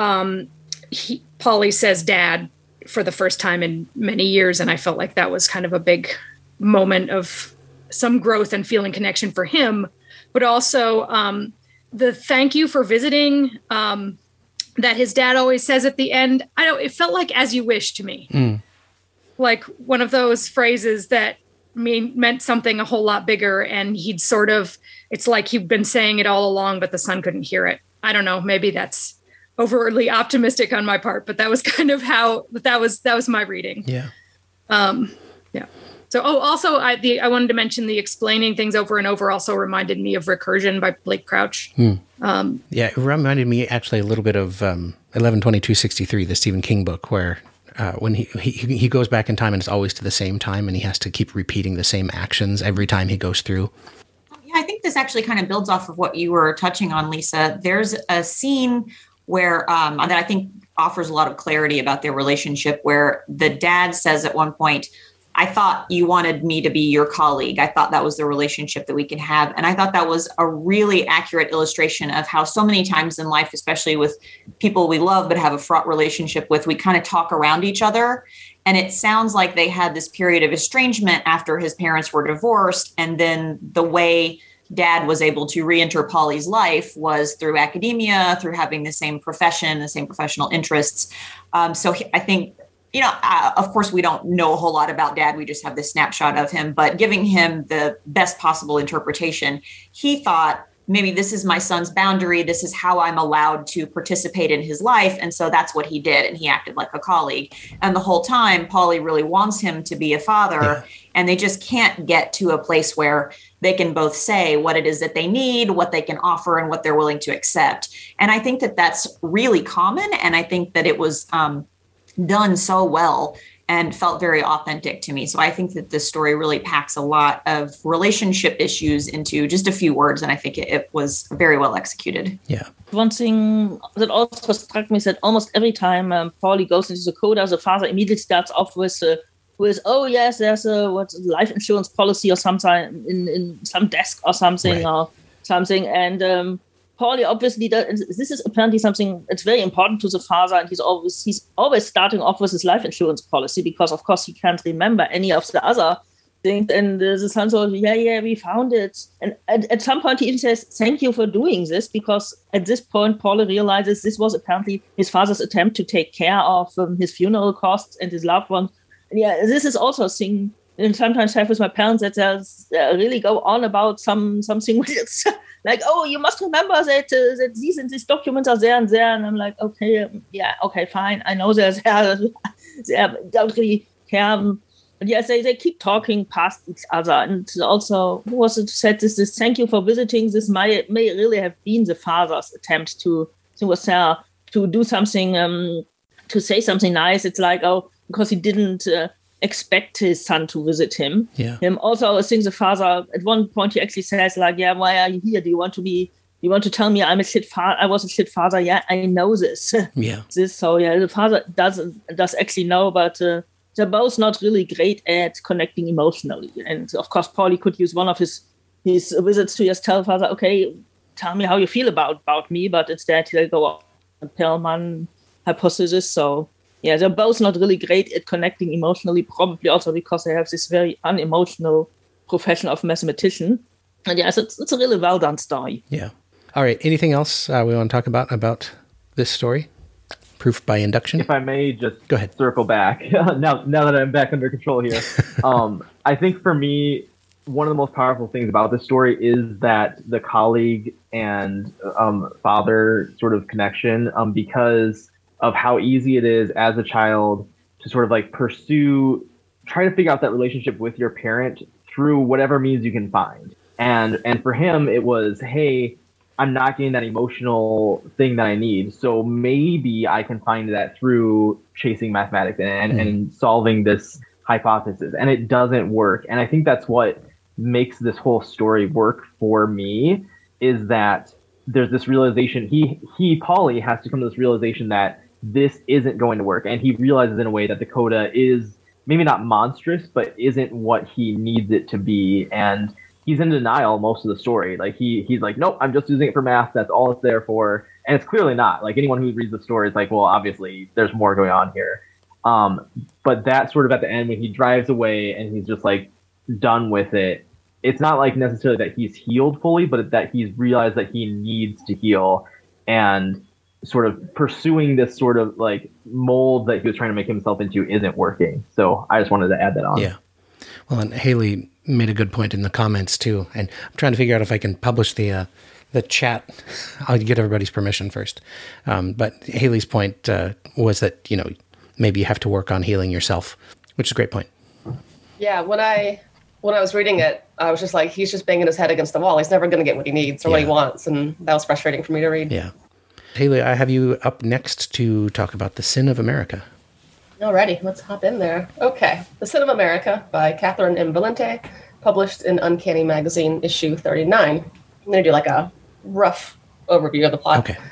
Speaker 5: Polly says "Dad" for the first time in many years. And I felt like that was kind of a big moment of some growth and feeling connection for him, but also the thank you for visiting that his dad always says at the end. It felt like "as you wish" to me. Like one of those phrases that meant something a whole lot bigger. And it's like he'd been saying it all along, but the son couldn't hear it. I don't know. Maybe that's overly optimistic on my part, but that was kind of how that was my reading.
Speaker 1: Yeah.
Speaker 5: Yeah. So, also I wanted to mention the explaining things over and over also reminded me of Recursion by Blake Crouch.
Speaker 1: Yeah, it reminded me actually a little bit of 11/22/63, the Stephen King book, where when he goes back in time and it's always to the same time, and he has to keep repeating the same actions every time he goes through.
Speaker 8: Yeah, I think this actually kind of builds off of what you were touching on, Lisa. There's a scene where that I think offers a lot of clarity about their relationship, where the dad says at one point, "I thought you wanted me to be your colleague. I thought that was the relationship that we could have." And I thought that was a really accurate illustration of how so many times in life, especially with people we love but have a fraught relationship with, we kind of talk around each other. And it sounds like they had this period of estrangement after his parents were divorced. And then the way Dad was able to re-enter Polly's life was through academia, through having the same profession, the same professional interests. So I think, of course, we don't know a whole lot about Dad. We just have this snapshot of him, but giving him the best possible interpretation, he thought maybe this is my son's boundary. This is how I'm allowed to participate in his life. And so that's what he did. And he acted like a colleague. And the whole time, Paulie really wants him to be a father. Yeah. And they just can't get to a place where they can both say what it is that they need, what they can offer, and what they're willing to accept. And I think that that's really common. And I think that it was done so well and felt very authentic to me. So I think that this story really packs a lot of relationship issues into just a few words. And I think it was very well executed.
Speaker 1: Yeah.
Speaker 12: One thing that also struck me is that almost every time Paulie goes into the coda, the father immediately starts off with oh yes, there's a life insurance policy or something in some desk or something, right. Or something. And Paulie obviously does. This is apparently something that's very important to the father, and he's always starting off with his life insurance policy because, of course, he can't remember any of the other things. And the son says, "Yeah, we found it." And at some point, he even says, "Thank you for doing this," because at this point, Paulie realizes this was apparently his father's attempt to take care of his funeral costs and his loved ones. And yeah, this is also a thing. And sometimes I have with my parents that they really go on about something which is like, oh, you must remember that these and these documents are there and there. And I'm like, okay, yeah, okay, fine. I know they're there. They don't really care. But yes, they keep talking past each other. And also, who was it said this thank you for visiting. This may really have been the father's attempt to do something, to say something nice. It's like, oh, because he didn't expect his son to visit him.
Speaker 1: Yeah.
Speaker 12: Also, I think the father, at one point, he actually says, like, yeah, why are you here? Do you want to tell me I'm a shit father? I was a shit father. Yeah, I know this.
Speaker 1: Yeah.
Speaker 12: So yeah, the father does actually know, but they're both not really great at connecting emotionally. And of course, Paulie could use one of his visits to just tell father, okay, tell me how you feel about me, but instead he'll go on the Perlman hypothesis. So yeah, they're both not really great at connecting emotionally, probably also because they have this very unemotional profession of mathematician. And yes, it's a really well done story.
Speaker 1: Yeah. All right. Anything else we want to talk about this story? Proof by induction?
Speaker 7: If I may just
Speaker 1: go ahead.
Speaker 7: Circle back now that I'm back under control here. I think for me, one of the most powerful things about this story is that the colleague and father sort of connection, because of how easy it is as a child to sort of like try to figure out that relationship with your parent through whatever means you can find. And for him, it was, hey, I'm not getting that emotional thing that I need. So maybe I can find that through chasing mathematics and solving this hypothesis. And it doesn't work. And I think that's what makes this whole story work for me, is that there's this realization, Paulie has to come to this realization that this isn't going to work. And he realizes in a way that the coda is maybe not monstrous, but isn't what he needs it to be. And he's in denial most of the story. Like he's like, nope, I'm just using it for math. That's all it's there for. And it's clearly not. Like anyone who reads the story is like, well, obviously there's more going on here. But that sort of at the end when he drives away and he's just like done with it, it's not like necessarily that he's healed fully, but that he's realized that he needs to heal, and sort of pursuing this sort of like mold that he was trying to make himself into isn't working. So I just wanted to add that on.
Speaker 1: Yeah. Well, and Haley made a good point in the comments too. And I'm trying to figure out if I can publish the chat. I'll get everybody's permission first. But Haley's point was that, maybe you have to work on healing yourself, which is a great point.
Speaker 9: Yeah. When I was reading it, I was just like, he's just banging his head against the wall. He's never going to get what he needs or what he wants. And that was frustrating for me to read.
Speaker 1: Yeah. Haley, I have you up next to talk about The Sin of America.
Speaker 9: Alrighty, let's hop in there. Okay. The Sin of America by Catherine M. Valente, published in Uncanny Magazine, issue 39. I'm going to do like a rough overview of the plot.
Speaker 1: Okay.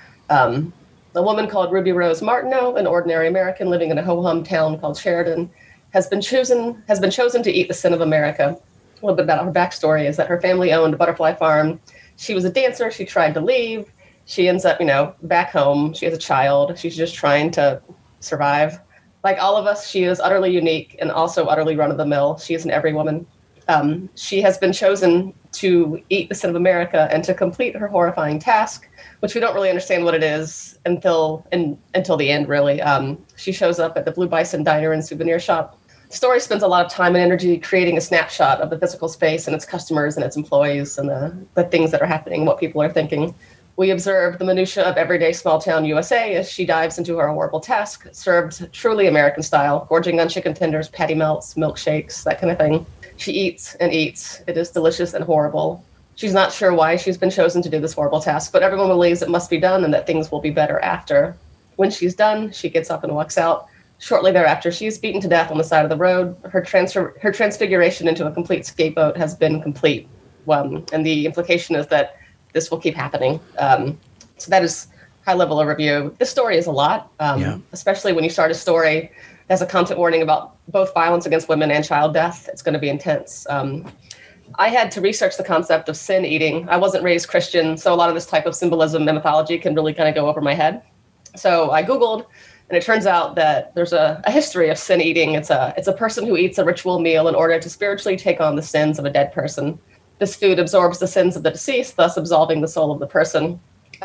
Speaker 9: A woman called Ruby Rose Martineau, an ordinary American living in a ho-hum town called Sheridan, has been chosen to eat the sin of America. A little bit about her backstory is that her family owned a butterfly farm. She was a dancer. She tried to leave. She ends up, back home. She has a child. She's just trying to survive. Like all of us, she is utterly unique and also utterly run-of-the-mill. She is an every woman. She has been chosen to eat the sin of America and to complete her horrifying task, which we don't really understand what it is until the end, really. She shows up at the Blue Bison Diner and Souvenir Shop The story spends a lot of time and energy creating a snapshot of the physical space and its customers and its employees and the things that are happening, what people are thinking. We observe the minutia of everyday small town USA as she dives into her horrible task, served truly American style, gorging on chicken tenders, patty melts, milkshakes, that kind of thing. She eats and eats. It is delicious and horrible. She's not sure why she's been chosen to do this horrible task, but everyone believes it must be done and that things will be better after. When she's done, she gets up and walks out. Shortly thereafter, she is beaten to death on the side of the road. Her transfiguration into a complete scapegoat has been complete. And the implication is that this will keep happening. So that is high-level overview. This story is a lot, especially when you start a story that has a content warning about both violence against women and child death. It's going to be intense. I had to research the concept of sin eating. I wasn't raised Christian, so a lot of this type of symbolism and mythology can really kind of go over my head. So I Googled, and it turns out that there's a history of sin eating. It's a person who eats a ritual meal in order to spiritually take on the sins of a dead person. This food absorbs the sins of the deceased, thus absolving the soul of the person.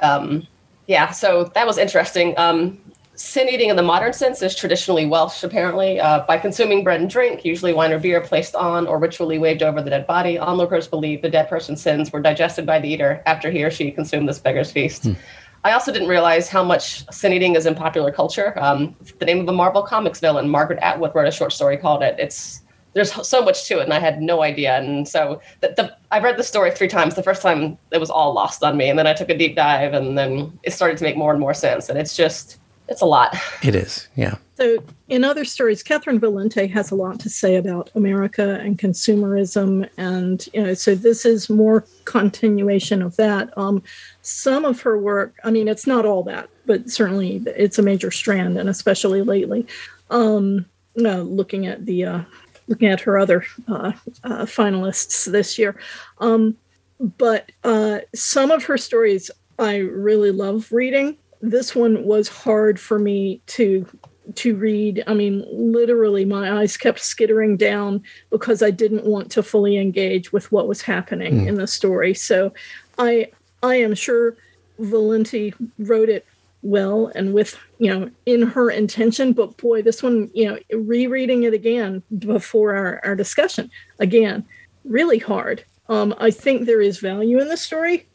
Speaker 9: So that was interesting. Sin eating in the modern sense is traditionally Welsh, apparently. By consuming bread and drink, usually wine or beer, placed on or ritually waved over the dead body, onlookers believe the dead person's sins were digested by the eater after he or she consumed this beggar's feast. I also didn't realize how much sin eating is in popular culture. The name of a Marvel Comics villain, Margaret Atwood, wrote a short story called it. There's so much to it, and I had no idea. And so I read the story 3 times. The first time, it was all lost on me. And then I took a deep dive, and then it started to make more and more sense. And it's a lot.
Speaker 1: It is, yeah.
Speaker 11: So in other stories, Catherynne Valente has a lot to say about America and consumerism. And, so this is more continuation of that. Some of her work, I mean, it's not all that, but certainly it's a major strand, and especially lately, looking at her other finalists this year. But some of her stories I really love reading. This one was hard for me to read. I mean, literally my eyes kept skittering down because I didn't want to fully engage with what was happening in the story. So I am sure Valente wrote it well and with, in her intention, but boy, this one, rereading it again before our discussion, again, really hard. I think there is value in the story.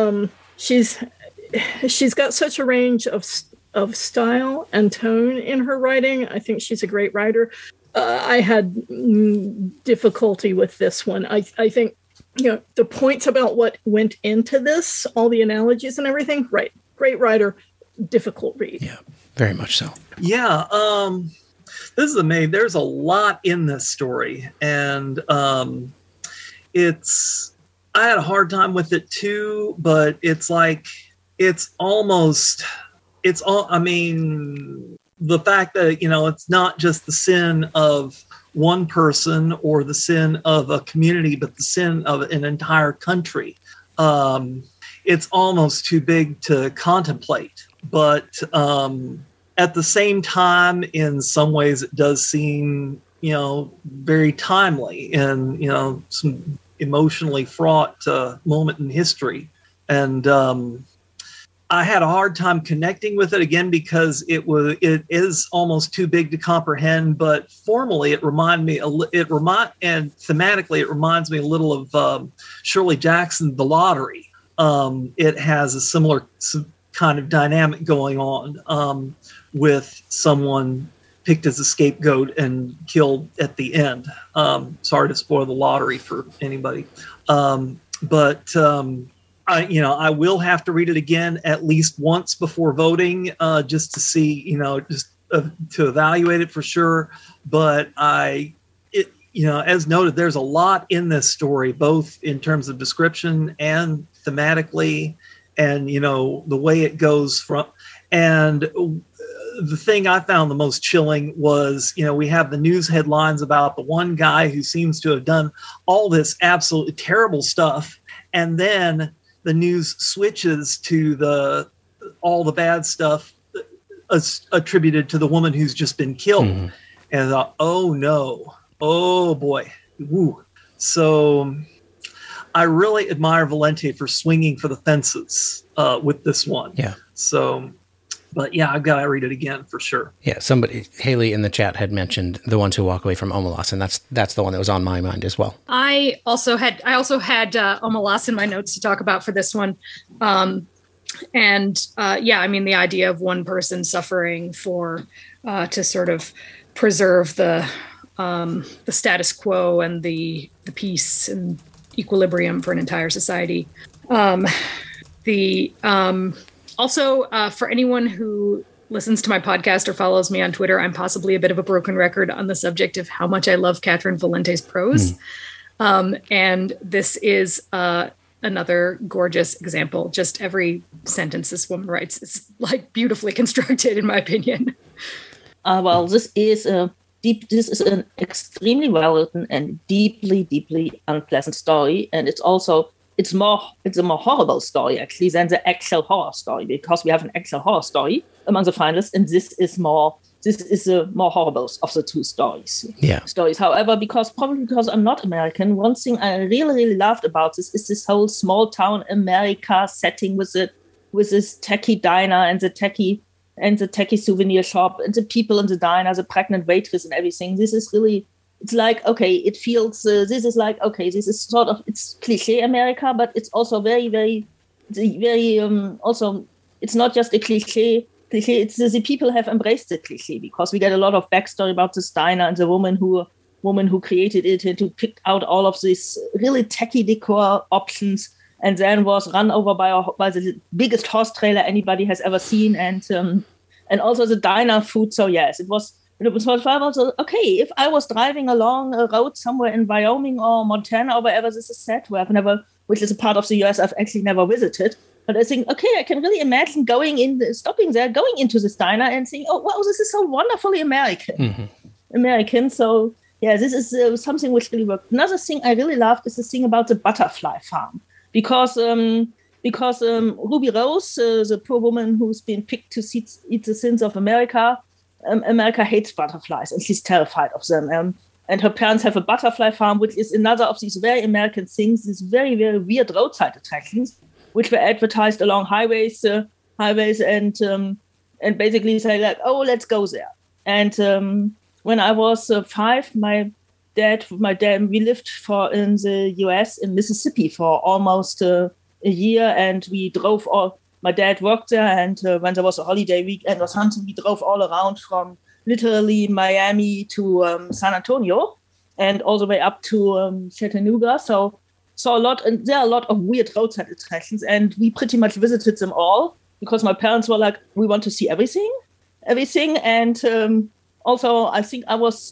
Speaker 11: She's got such a range of style and tone in her writing. I think she's a great writer. I had difficulty with this one. I think, the points about what went into this, all the analogies and everything, right. Great writer, difficult read.
Speaker 1: Yeah, very much so.
Speaker 3: Yeah. This is amazing. There's a lot in this story, and I had a hard time with it too, but the fact that, it's not just the sin of one person or the sin of a community, but the sin of an entire country. It's almost too big to contemplate. But at the same time, in some ways, it does seem, very timely and, some emotionally fraught moment in history. And I had a hard time connecting with it again because it is almost too big to comprehend. But formally, and thematically, it reminds me a little of Shirley Jackson, The Lottery. It has a similar kind of dynamic going on with someone picked as a scapegoat and killed at the end. Sorry to spoil The Lottery for anybody. I will have to read it again at least once before voting, just to see, to evaluate it for sure. But as noted, there's a lot in this story, both in terms of description and thematically, and, the way it goes from. And the thing I found the most chilling was, we have the news headlines about the one guy who seems to have done all this absolutely terrible stuff. And then the news switches to all the bad stuff attributed to the woman who's just been killed. Mm-hmm. And I thought, oh no, oh boy. Woo. So I really admire Valente for swinging for the fences with this one.
Speaker 1: Yeah.
Speaker 3: So, But yeah, I've got to read it again for sure.
Speaker 1: Yeah, Haley in the chat had mentioned The Ones Who Walk Away from Omelas, and that's the one that was on my mind as well.
Speaker 5: I also had Omelas in my notes to talk about for this one. The idea of one person suffering to sort of preserve the status quo and the peace and equilibrium for an entire society. Also, for anyone who listens to my podcast or follows me on Twitter, I'm possibly a bit of a broken record on the subject of how much I love Catherine Valente's prose. And this is another gorgeous example. Just every sentence this woman writes is like beautifully constructed, in my opinion.
Speaker 12: This is an extremely well written and deeply, deeply unpleasant story, and it's a more horrible story actually than the actual horror story, because we have an actual horror story among the finalists, and this is the more horrible of the two stories.
Speaker 1: Yeah.
Speaker 12: However, because I'm not American, one thing I really, really loved about this is this whole small town America setting with this tacky diner and the tacky souvenir shop and the people in the diner, the pregnant waitress and everything. This is really, it's like, okay, it feels, this is like, okay, this is sort of, it's cliche America, but it's also very, very, very, also, it's not just a cliche, it's the people have embraced the cliche, because we get a lot of backstory about this diner and the woman who created it and who picked out all of these really tacky decor options, and then was run over by the biggest horse trailer anybody has ever seen, and also the diner food. So yes, it was okay. If I was driving along a road somewhere in Wyoming or Montana or wherever this is set, which is a part of the US I've actually never visited, but I think, okay, I can really imagine stopping there, going into this diner and saying, oh, wow, this is so wonderfully American. American. So yeah, this is something which really worked. Another thing I really loved is the thing about the butterfly farm, because Ruby Rose, the poor woman who's been picked to eat the sins of America, America hates butterflies and she's terrified of them. And her parents have a butterfly farm, which is another of these very American things, these very, very weird roadside attractions, which were advertised along highways and basically say like, oh, let's go there. And when I was 5, my dad, we lived in the US in Mississippi for almost a year, and we drove my dad worked there, and when there was a holiday weekend or something, we drove all around from literally Miami to San Antonio and all the way up to Chattanooga. So saw a lot, and there are a lot of weird roadside attractions, and we pretty much visited them all because my parents were like, we want to see everything. And also, I think I was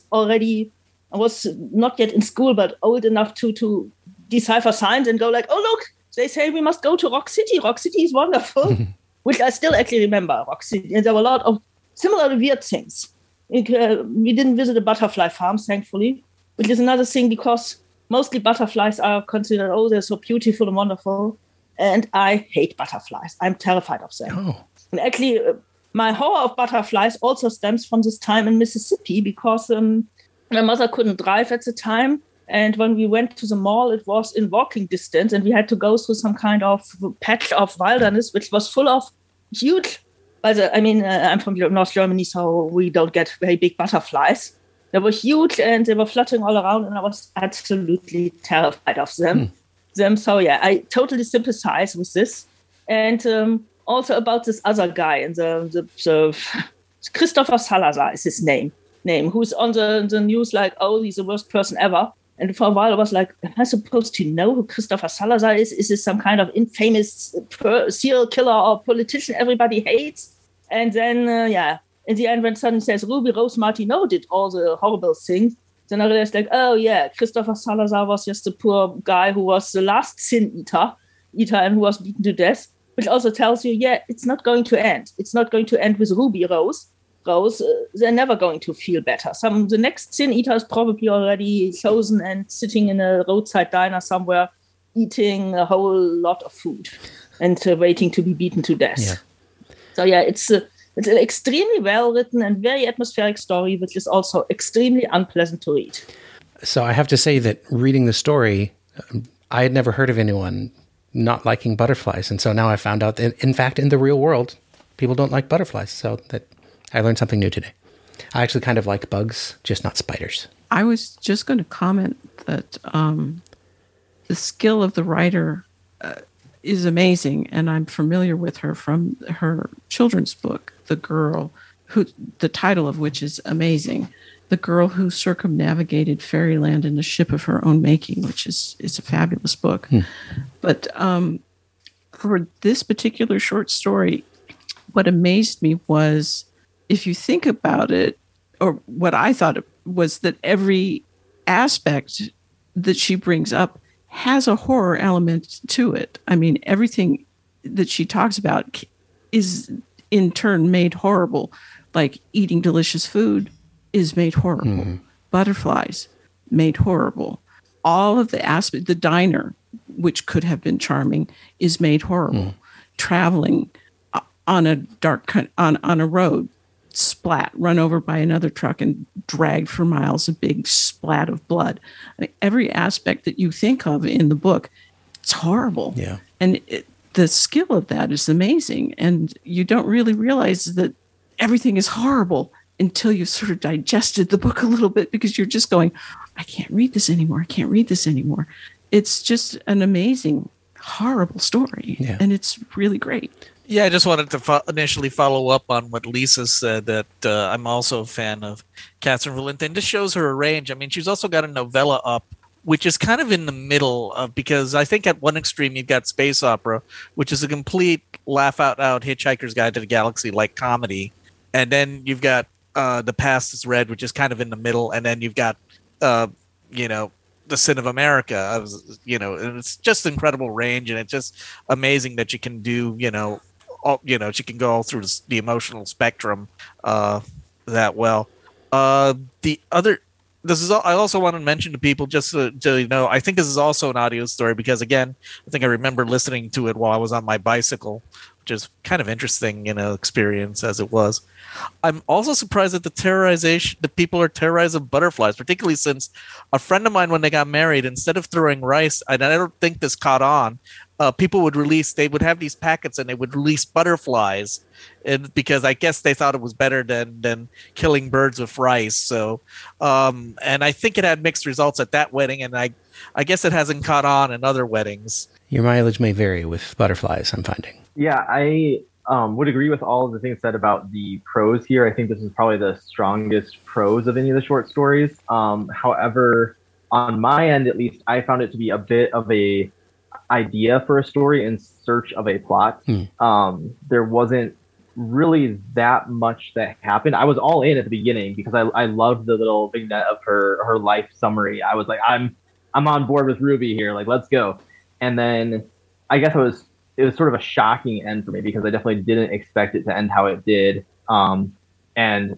Speaker 12: not yet in school, but old enough to decipher signs and go like, oh, look, they say we must go to Rock City. Rock City is wonderful, which I still actually remember, Rock City. And there were a lot of similar weird things. We didn't visit the butterfly farms, thankfully, which is another thing, because mostly butterflies are considered, oh, they're so beautiful and wonderful. And I hate butterflies. I'm terrified of them.
Speaker 1: Oh.
Speaker 12: And actually, my horror of butterflies also stems from this time in Mississippi, because my mother couldn't drive at the time. And when we went to the mall, it was in walking distance, and we had to go through some kind of patch of wilderness, which was full of huge, I'm from North Germany, so we don't get very big butterflies. They were huge, and they were fluttering all around, and I was absolutely terrified of them. So yeah, I totally sympathize with this. And also about this other guy, and the Christopher Salazar is his name, who's on the news like, oh, he's the worst person ever. And for a while, I was like, am I supposed to know who Christopher Salazar is? Is this some kind of infamous serial killer or politician everybody hates? And then, in the end, when someone says Ruby Rose Martineau did all the horrible things, then I realized like, oh yeah, Christopher Salazar was just a poor guy who was the last sin eater and who was beaten to death, which also tells you, yeah, it's not going to end. It's not going to end with Ruby Rose. They're never going to feel better. The next sin eater is probably already chosen and sitting in a roadside diner somewhere, eating a whole lot of food and waiting to be beaten to death.
Speaker 1: Yeah.
Speaker 12: So yeah, it's an extremely well written and very atmospheric story, which is also extremely unpleasant to read.
Speaker 1: So I have to say that reading the story, I had never heard of anyone not liking butterflies, and so now I found out that in fact in the real world, people don't like butterflies. So that I learned something new today. I actually kind of like bugs, just not spiders.
Speaker 2: I was just going to comment that the skill of the writer is amazing, and I'm familiar with her from her children's book, The Girl, the title of which is amazing. The Girl Who Circumnavigated Fairyland in a Ship of Her Own Making, which is a fabulous book. But for this particular short story, what amazed me was, if you think about it, or what I thought was that every aspect that she brings up has a horror element to it. I mean, everything that she talks about is in turn made horrible, like eating delicious food is made horrible. Butterflies made horrible. All of the aspect, the diner, which could have been charming, is made horrible. Traveling on a on a road, splat, run over by another truck and dragged for miles, a big splat of blood. I mean, every aspect that you think of in the book, it's horrible.
Speaker 1: Yeah.
Speaker 2: And the skill of that is amazing. And you don't really realize that everything is horrible until you've sort of digested the book a little bit, because you're just going, I can't read this anymore. I can't read this anymore. It's just an amazing, horrible story.
Speaker 1: Yeah.
Speaker 2: And it's really great.
Speaker 6: Yeah, I just wanted to initially follow up on what Lisa said, that I'm also a fan of Catherynne Valente, and this shows her range. I mean, she's also got a novella up, which is kind of in the middle of, because I think at one extreme you've got space opera, which is a complete laugh-out-loud Hitchhiker's Guide to the Galaxy-like comedy. And then you've got The Past is Red, which is kind of in the middle. And then you've got, The Sin of America. And it's just incredible range, and it's just amazing that you can do, she can go all through the emotional spectrum that well. I also want to mention to people, just so you know, I think this is also an audio story, because again, I think I remember listening to it while I was on my bicycle, which is kind of interesting, experience as it was. I'm also surprised at the people are terrorized of butterflies, particularly since a friend of mine, when they got married, instead of throwing rice, and I don't think this caught on, people would have these packets and they would release butterflies, and because I guess they thought it was better than killing birds with rice. So, and I think it had mixed results at that wedding, and I guess it hasn't caught on in other weddings.
Speaker 1: Your mileage may vary with butterflies, I'm finding.
Speaker 7: Yeah, I would agree with all of the things said about the prose here. I think this is probably the strongest prose of any of the short stories. However, on my end, at least, I found it to be a bit of a idea for a story in search of a plot. There wasn't really that much that happened. I was all in at the beginning because I loved the little vignette of her life summary. I was like, I'm on board with Ruby here. Like, let's go. And then I guess it was sort of a shocking end for me, because I definitely didn't expect it to end how it did. It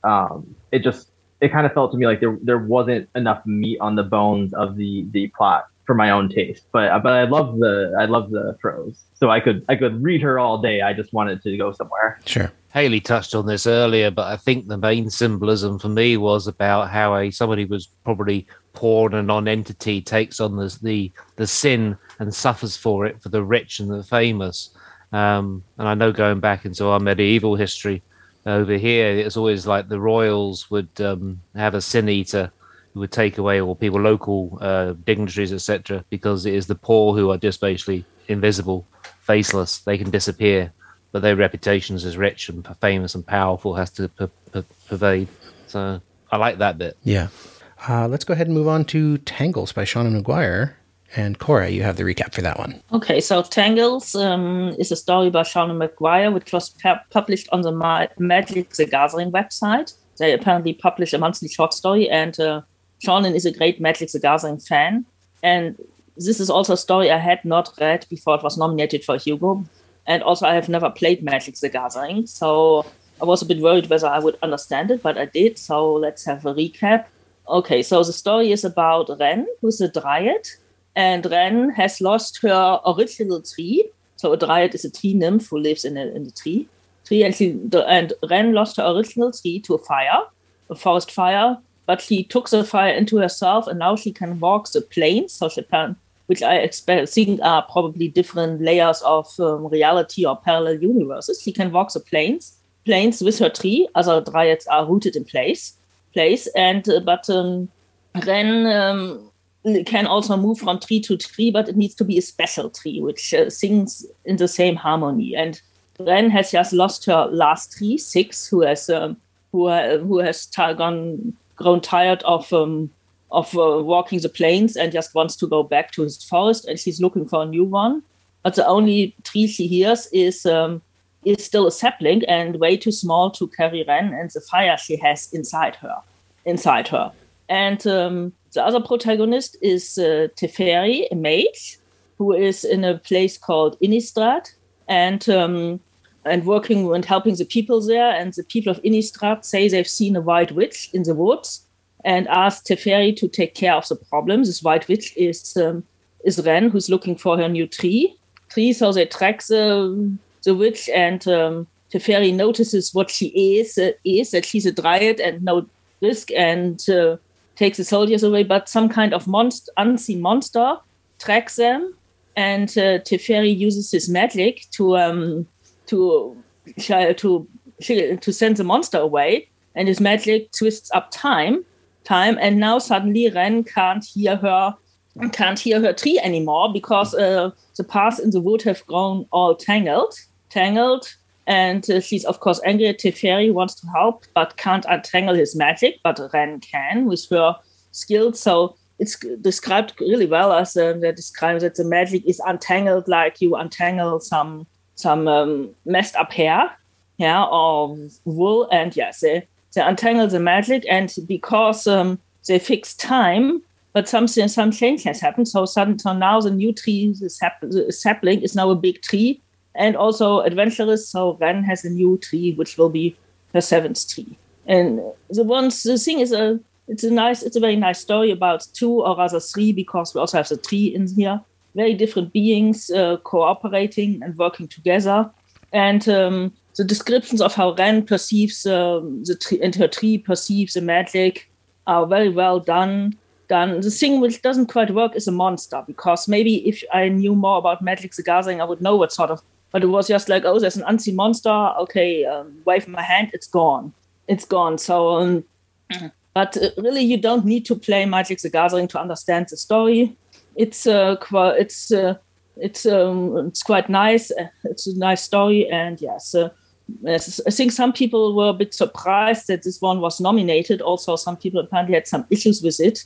Speaker 7: kind of felt to me like there wasn't enough meat on the bones of the plot for my own taste. But I love the prose, so I could read her all day. I just wanted to go somewhere.
Speaker 1: Sure.
Speaker 10: Haley touched on this earlier, but I think the main symbolism for me was about how somebody was probably poor and a non-entity takes on the sin and suffers for it for the rich and the famous. And I know, going back into our medieval history over here, it's always like the royals would have a sin eater who would take away all people, local dignitaries, etc., because it is the poor who are just basically invisible, faceless. They can disappear, but their reputations as rich and famous and powerful has to pervade. So I like that bit.
Speaker 1: Yeah. Let's go ahead and move on to Tangles by Seanan McGuire. And Cora, you have the recap for that one.
Speaker 12: Okay, so Tangles is a story by Seanan McGuire, which was published on the Magic the Gathering website. They apparently publish a monthly short story, and Seanan is a great Magic the Gathering fan. And this is also a story I had not read before it was nominated for Hugo. And also, I have never played Magic the Gathering, so I was a bit worried whether I would understand it, but I did. So let's have a recap. Okay, so the story is about Ren, who's a dryad. And Ren has lost her original tree. So a dryad is a tree nymph who lives in the tree. And Ren lost her original tree to a forest fire. But she took the fire into herself, and now she can walk the plains. So which I think are probably different layers of reality or parallel universes. She can walk the planes with her tree. Other dryads are rooted in place, and but Ren can also move from tree to tree, but it needs to be a special tree which sings in the same harmony. And Ren has just lost her last tree, Six, who has grown tired of walking the plains and just wants to go back to his forest, and she's looking for a new one. But the only tree she hears is still a sapling and way too small to carry Ren and the fire she has inside her. And the other protagonist is Teferi, a mage, who is in a place called Innistrad and working and helping the people there. And the people of Innistrad say they've seen a white witch in the woods and ask Teferi to take care of the problem. This white witch is Ren, who's looking for her new tree. So they track the witch, and Teferi notices what she is that she's a dryad and no risk, and takes the soldiers away. But some kind of unseen monster tracks them, and Teferi uses his magic to send the monster away, and his magic twists up time, and now suddenly Ren can't hear her tree anymore because the paths in the wood have grown all tangled, and she's of course angry at Teferi, wants to help but can't untangle his magic, but Ren can with her skills. So it's described really well as they describe that the magic is untangled like you untangle some messed up hair, or wool, and yes, they untangle the magic, and because they fix time, but some change has happened. So now the new tree, the sapling, is now a big tree and also adventurous. So Ren has a new tree, which will be her 7th tree. And the thing is it's a very nice story about 2 or rather 3, because we also have the tree in here. Very different beings cooperating and working together. And the descriptions of how Ren perceives the tree and her tree perceives the magic are very well done. The thing which doesn't quite work is a monster, because maybe if I knew more about Magic the Gathering, I would know what sort of, but it was just like, oh, there's an unseen monster. Okay, wave my hand, it's gone. So, but really, you don't need to play Magic the Gathering to understand the story. It's quite nice. It's a nice story, and yes, I think some people were a bit surprised that this one was nominated. Also, some people apparently had some issues with it.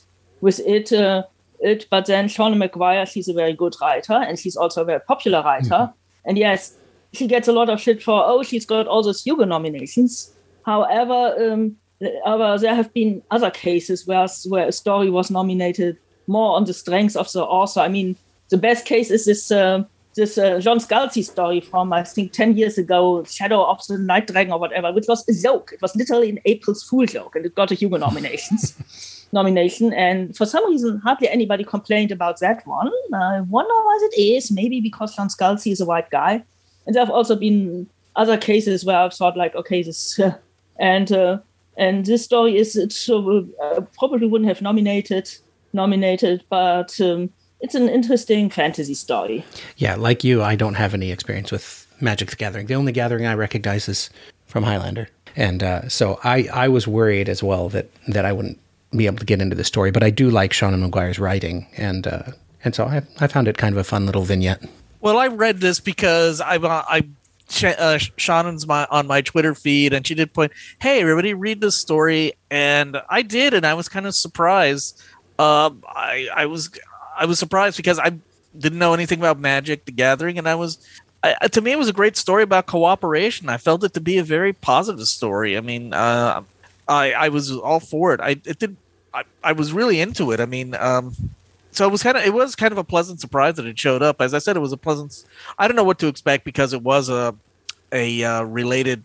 Speaker 12: But then Shauna McGuire, she's a very good writer, and she's also a very popular writer. Mm-hmm. And yes, she gets a lot of shit for, she's got all those Hugo nominations. However, there have been other cases where a story was nominated more on the strengths of the author. I mean, the best case is this John Scalzi story from, I think, 10 years ago, Shadow of the Night Dragon or whatever, which was a joke. It was literally an April's Fool joke, and it got a Hugo nomination. And for some reason, hardly anybody complained about that one. I wonder why it is. Maybe because John Scalzi is a white guy. And there have also been other cases where I've thought, like, okay, this and this story is probably wouldn't have nominated, but it's an interesting fantasy story.
Speaker 1: Yeah, like you, I don't have any experience with Magic the Gathering. The only gathering I recognize is from Highlander. And so I was worried as well that I wouldn't be able to get into the story. But I do like Shauna McGuire's writing. And so I found it kind of a fun little vignette.
Speaker 6: Well, I read this because Shannon's on my Twitter feed, and she did point, hey, everybody read this story. And I did, and I was kind of surprised. I was surprised because I didn't know anything about Magic the Gathering, and to me, it was a great story about cooperation. I felt it to be a very positive story. I mean, I was all for it. I was really into it. I mean, so it was kind of a pleasant surprise that it showed up. As I said, it was a pleasant. I don't know what to expect because it was a related,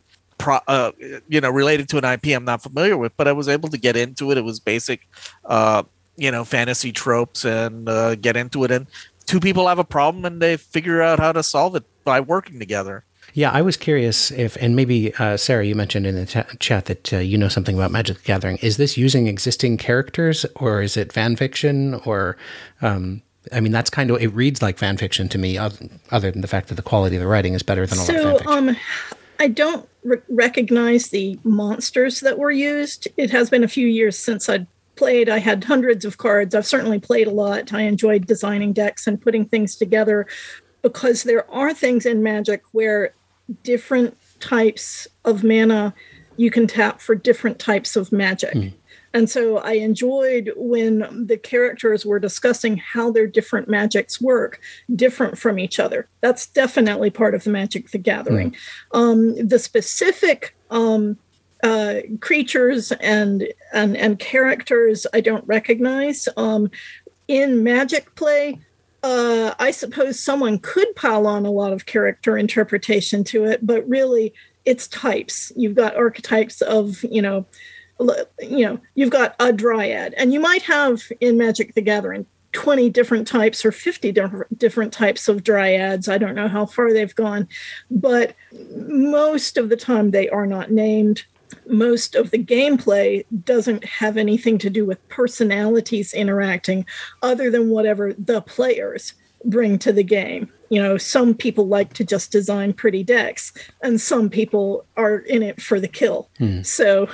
Speaker 6: related to an IP I'm not familiar with. But I was able to get into it. It was basic, fantasy tropes, and get into it. And 2 people have a problem, and they figure out how to solve it by working together.
Speaker 1: Yeah, I was curious and maybe, Sarah, you mentioned in the chat that you know something about Magic the Gathering. Is this using existing characters, or is it fan fiction, or I mean, that's kind of, it reads like fan fiction to me, other than the fact that the quality of the writing is better than a lot of fan fiction.
Speaker 11: I don't recognize the monsters that were used. It has been a few years since I'd played. I had hundreds of cards. I've certainly played a lot. I enjoyed designing decks and putting things together, because there are things in Magic where different types of mana you can tap for different types of magic. And so I enjoyed when the characters were discussing how their different magics work, different from each other. That's definitely part of the Magic the Gathering. The specific creatures and characters I don't recognize. In Magic play, I suppose someone could pile on a lot of character interpretation to it, but really it's types. You've got archetypes of, you've got a dryad, and you might have in Magic the Gathering 20 different types or 50 different types of dryads. I don't know how far they've gone, but most of the time they are not named. Most of the gameplay doesn't have anything to do with personalities interacting other than whatever the players bring to the game. Some people like to just design pretty decks, and some people are in it for the kill. So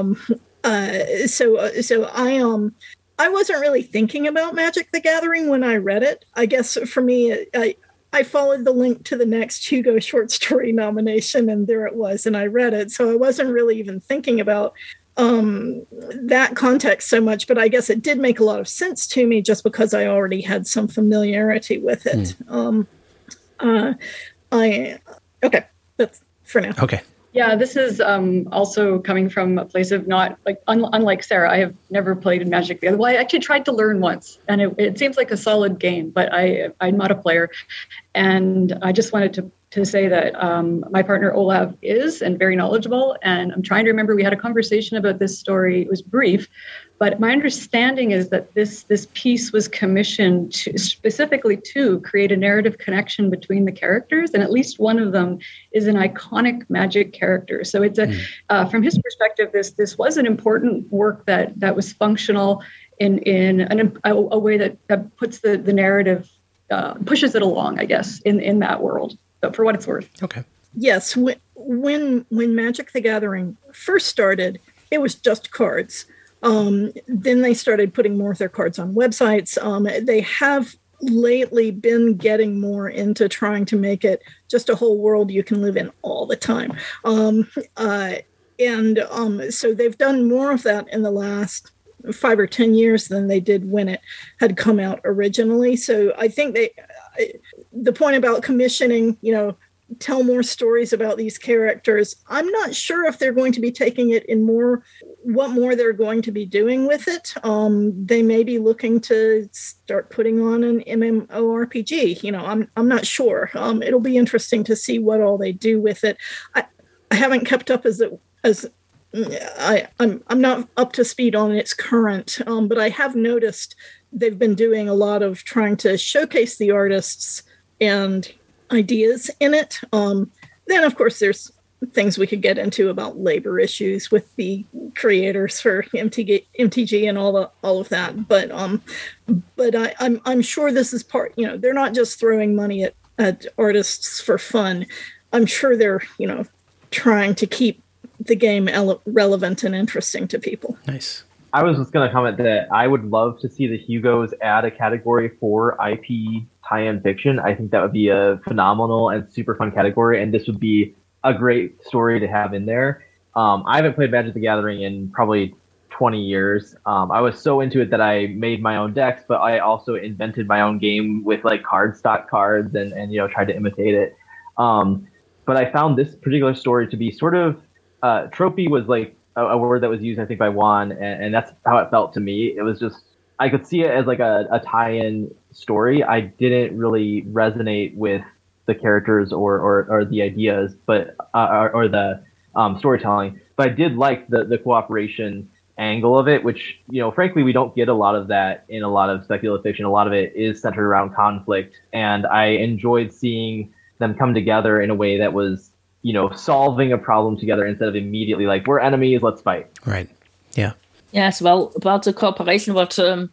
Speaker 11: I wasn't really thinking about Magic the Gathering when I read it. I guess for me, I followed the link to the next Hugo short story nomination, and there it was, and I read it. So I wasn't really even thinking about that context so much, but I guess it did make a lot of sense to me just because I already had some familiarity with it. Okay, that's for now.
Speaker 1: Okay.
Speaker 4: Yeah, this is also coming from a place of not, like, unlike Sarah, I have never played in Magic the Gathering. Well, I actually tried to learn once, and it seems like a solid game, but I'm not a player. And I just wanted to say that my partner Olav is, and very knowledgeable, and I'm trying to remember, we had a conversation about this story. It was brief, but my understanding is that this piece was commissioned specifically to create a narrative connection between the characters, and at least one of them is an iconic Magic character. So it's from his perspective, this was an important work that was functional in a way that puts the narrative, pushes it along, I guess, in that world. So for what it's worth.
Speaker 1: Okay.
Speaker 11: Yes, when Magic the Gathering first started, it was just cards. Then they started putting more of their cards on websites. They have lately been getting more into trying to make it just a whole world you can live in all the time. So they've done more of that in the last 5 or 10 years than they did when it had come out originally. So I think the point about commissioning, tell more stories about these characters, I'm not sure if they're going to be taking it in what more they're going to be doing with it. They may be looking to start putting on an MMORPG. I'm not sure. It'll be interesting to see what all they do with it. I haven't kept up I'm not up to speed on its current, but I have noticed they've been doing a lot of trying to showcase the artists and ideas in it. Then, of course, there's things we could get into about labor issues with the creators for MTG and all of that. But I'm sure this is part. They're not just throwing money at artists for fun. I'm sure they're trying to keep the game relevant and interesting to people.
Speaker 1: Nice.
Speaker 7: I was just going to comment that I would love to see the Hugos add a category for IP tie-in fiction. I think that would be a phenomenal and super fun category, and this would be a great story to have in there. I haven't played Magic the Gathering in probably 20 years. I was so into it that I made my own decks, but I also invented my own game with like cardstock cards and tried to imitate it. But I found this particular story to be sort of tropey was like a word that was used, I think, by Juan, and that's how it felt to me. It was just, I could see it as like a tie-in story. I didn't really resonate with the characters or the ideas, but or the storytelling. But I did like the cooperation angle of it, which, frankly, we don't get a lot of that in a lot of speculative fiction. A lot of it is centered around conflict, and I enjoyed seeing them come together in a way that was, solving a problem together instead of immediately like, we're enemies, let's fight.
Speaker 1: Right. Yeah.
Speaker 12: Yes, well, about the cooperation, what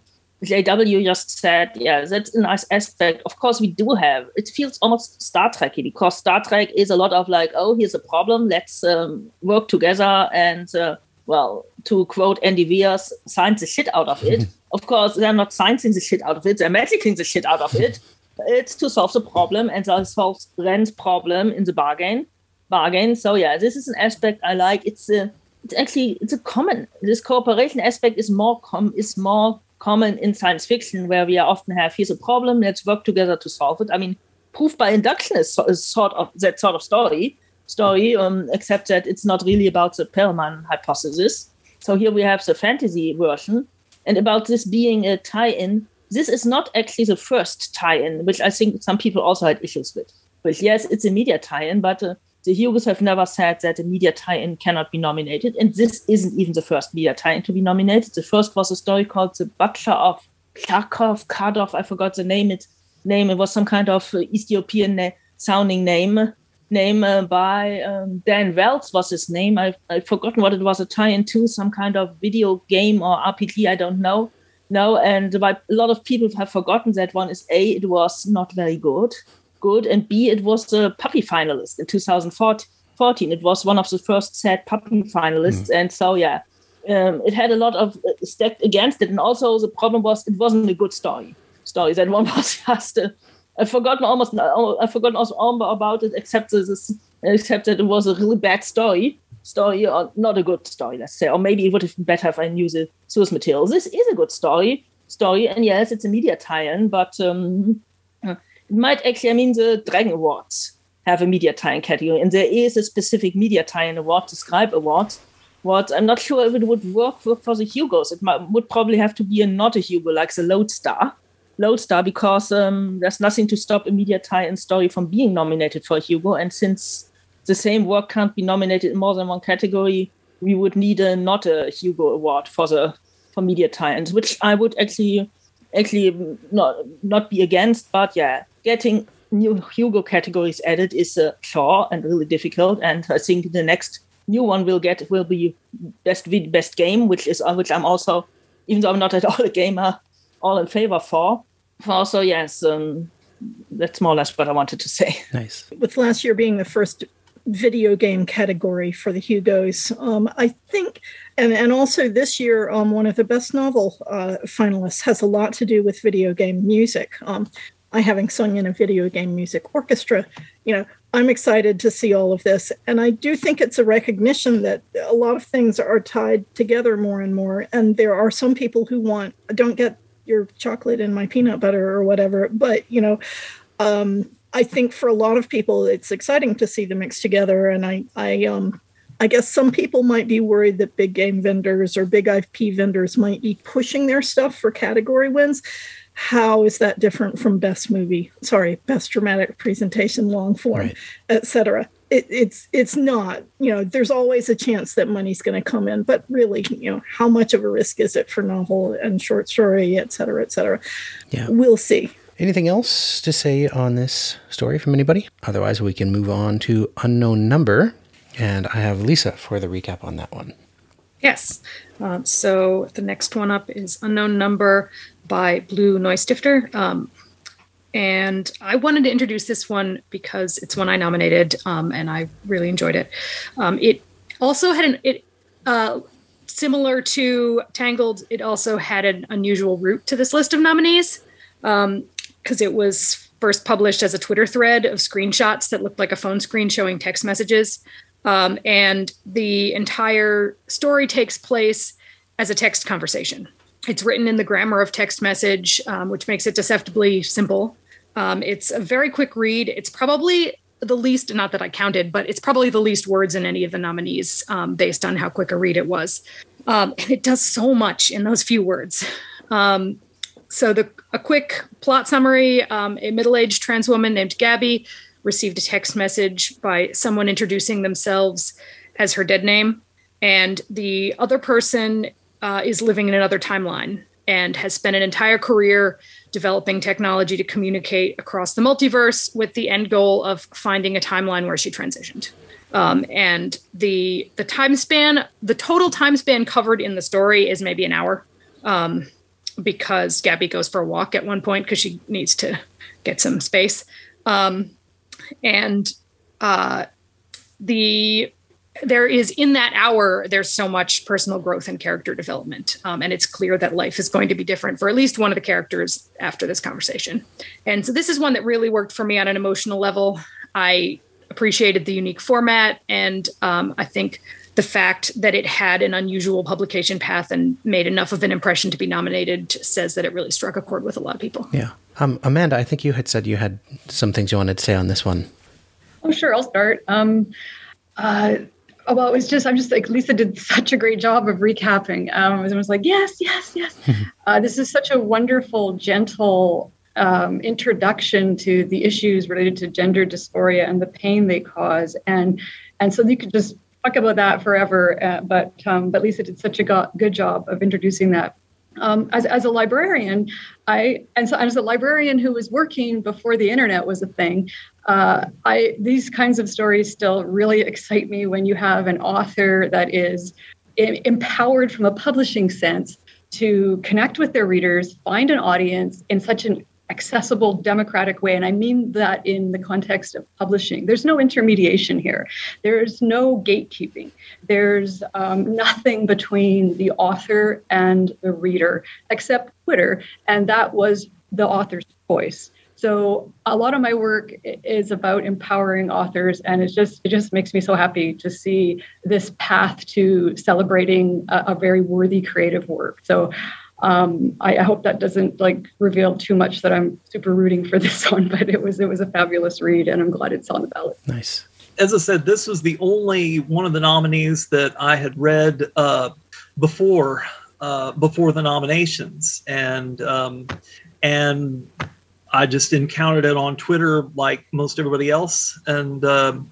Speaker 12: JW just said, yeah, that's a nice aspect. Of course, we do have. It feels almost Star Trek-y because Star Trek is a lot of like, oh, here's a problem. Let's work together and, to quote Andy Weir, science the shit out of it. Of course, they're not sciencing the shit out of it. They're magicking the shit out of it. It's to solve the problem, and that solves Ren's problem in the bargain. So yeah, this is an aspect I like. It's a common. This cooperation aspect is more common in science fiction, where we often have, here's a problem, let's work together to solve it. I mean, proof by induction is sort of that sort of story, except that it's not really about the Perelman hypothesis. So here we have the fantasy version, and about this being a tie-in, this is not actually the first tie-in, which I think some people also had issues with. But yes, it's a media tie-in, but the Hugos have never said that a media tie-in cannot be nominated, and this isn't even the first media tie-in to be nominated. The first was a story called The Butcher of Kharkov, I forgot the name. It was some kind of Ethiopian sounding name by Dan Wells was his name. I've forgotten what it was, a tie-in to, some kind of video game or RPG, I don't know. No, and a lot of people have forgotten that one is A, it was not very good, and B, it was a puppy finalist in 2014. It was one of the first sad puppy finalists, and so yeah, it had a lot of stacked against it, and also the problem was it wasn't a good story. That one was just I've forgotten all about it, except that it was a really bad story, or not a good story, let's say, or maybe it would have been better if I knew the source material. This is a good story, and yes, it's a media tie-in, but it might actually, the Dragon Awards have a media tie-in category, and there is a specific media tie-in award, the Scribe Awards. What I'm not sure if it would work for the Hugos. It would probably have to be not a Hugo, like the Lodestar, because there's nothing to stop a media tie-in story from being nominated for a Hugo, and since the same work can't be nominated in more than one category, we would need not a Hugo award for media tie-ins, which I would actually not be against. But yeah, getting new Hugo categories added is a chore and really difficult. And I think the next new one will be best game, which I'm also, even though I'm not at all a gamer, all in favor for. So yes, that's more or less what I wanted to say.
Speaker 1: Nice.
Speaker 11: With last year being the first video game category for the Hugos, I think, and also this year, one of the best novel finalists has a lot to do with video game music. I having sung in a video game music orchestra, I'm excited to see all of this. And I do think it's a recognition that a lot of things are tied together more and more. And there are some people who don't get your chocolate in my peanut butter or whatever, but, I think for a lot of people, it's exciting to see them mixed together. And I guess some people might be worried that big game vendors or big IP vendors might be pushing their stuff for category wins. How is that different from best dramatic presentation, long form, right, etc.? It's not, there's always a chance that money's going to come in, but really, how much of a risk is it for novel and short story, et cetera, et cetera? Yeah. We'll see.
Speaker 1: Anything else to say on this story from anybody? Otherwise, we can move on to Unknown Number. And I have Lisa for the recap on that one.
Speaker 5: Yes. So the next one up is Unknown Number by Blue Neustifter. And I wanted to introduce this one because it's one I nominated, and I really enjoyed it. It also had similar to Tangled, it also had an unusual route to this list of nominees. Because it was first published as a Twitter thread of screenshots that looked like a phone screen showing text messages. And the entire story takes place as a text conversation. It's written in the grammar of text message, which makes it deceptively simple. It's a very quick read. It's probably the least, not that I counted, but it's probably the least words in any of the nominees based on how quick a read it was. And it does so much in those few words. So a quick plot summary, a middle-aged trans woman named Gabby received a text message by someone introducing themselves as her dead name. And the other person is living in another timeline and has spent an entire career developing technology to communicate across the multiverse with the end goal of finding a timeline where she transitioned. And the time span, the total time span covered in the story is maybe an hour. because Gabby goes for a walk at one point because she needs to get some space. There is in that hour, there's so much personal growth and character development. And it's clear that life is going to be different for at least one of the characters after this conversation. And so this is one that really worked for me on an emotional level. I appreciated the unique format. And I think the fact that it had an unusual publication path and made enough of an impression to be nominated says that it really struck a chord with a lot of people.
Speaker 1: Yeah. Amanda, I think you had said you had some things you wanted to say on this one.
Speaker 4: Oh, sure. I'll start. Well, it was just, I'm just like, Lisa did such a great job of recapping. I was like, yes. This is such a wonderful, gentle introduction to the issues related to gender dysphoria and the pain they cause. And so you could just talk about that forever. But Lisa did such a good job of introducing that. As a librarian, as a librarian who was working before the internet was a thing, these kinds of stories still really excite me when you have an author that is empowered from a publishing sense to connect with their readers, find an audience in such an accessible, democratic way. And I mean that in the context of publishing. There's no intermediation here. There's no gatekeeping. There's nothing between the author and the reader except Twitter. And that was the author's voice. So a lot of my work is about empowering authors, and it just makes me so happy to see this path to celebrating a very worthy creative work. So I hope that doesn't reveal too much that I'm super rooting for this one, but it was a fabulous read, and I'm glad it's on the ballot.
Speaker 1: Nice.
Speaker 3: As I said, this was the only one of the nominees that I had read before the nominations, and I just encountered it on Twitter like most everybody else, and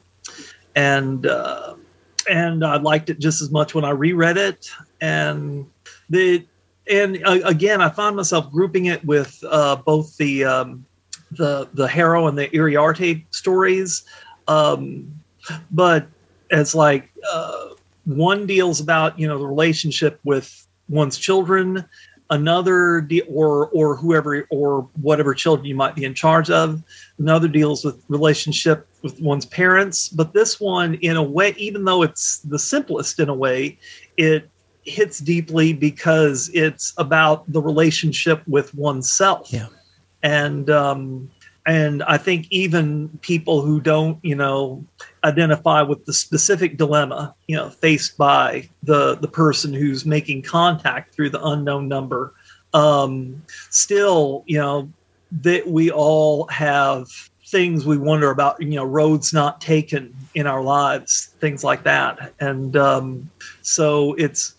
Speaker 3: I liked it just as much when I reread it, and again, I found myself grouping it with both the Harrow and the Iriarte stories, but it's like one deals about the relationship with one's children, another or whoever or whatever children you might be in charge of. Another deals with relationship with one's parents, but this one, in a way, even though it's the simplest in a way, it hits deeply because it's about the relationship with oneself.
Speaker 1: Yeah.
Speaker 3: And I think even people who don't, identify with the specific dilemma, faced by the person who's making contact through the unknown number, still, that we all have things we wonder about, roads not taken in our lives, things like that. And so it's,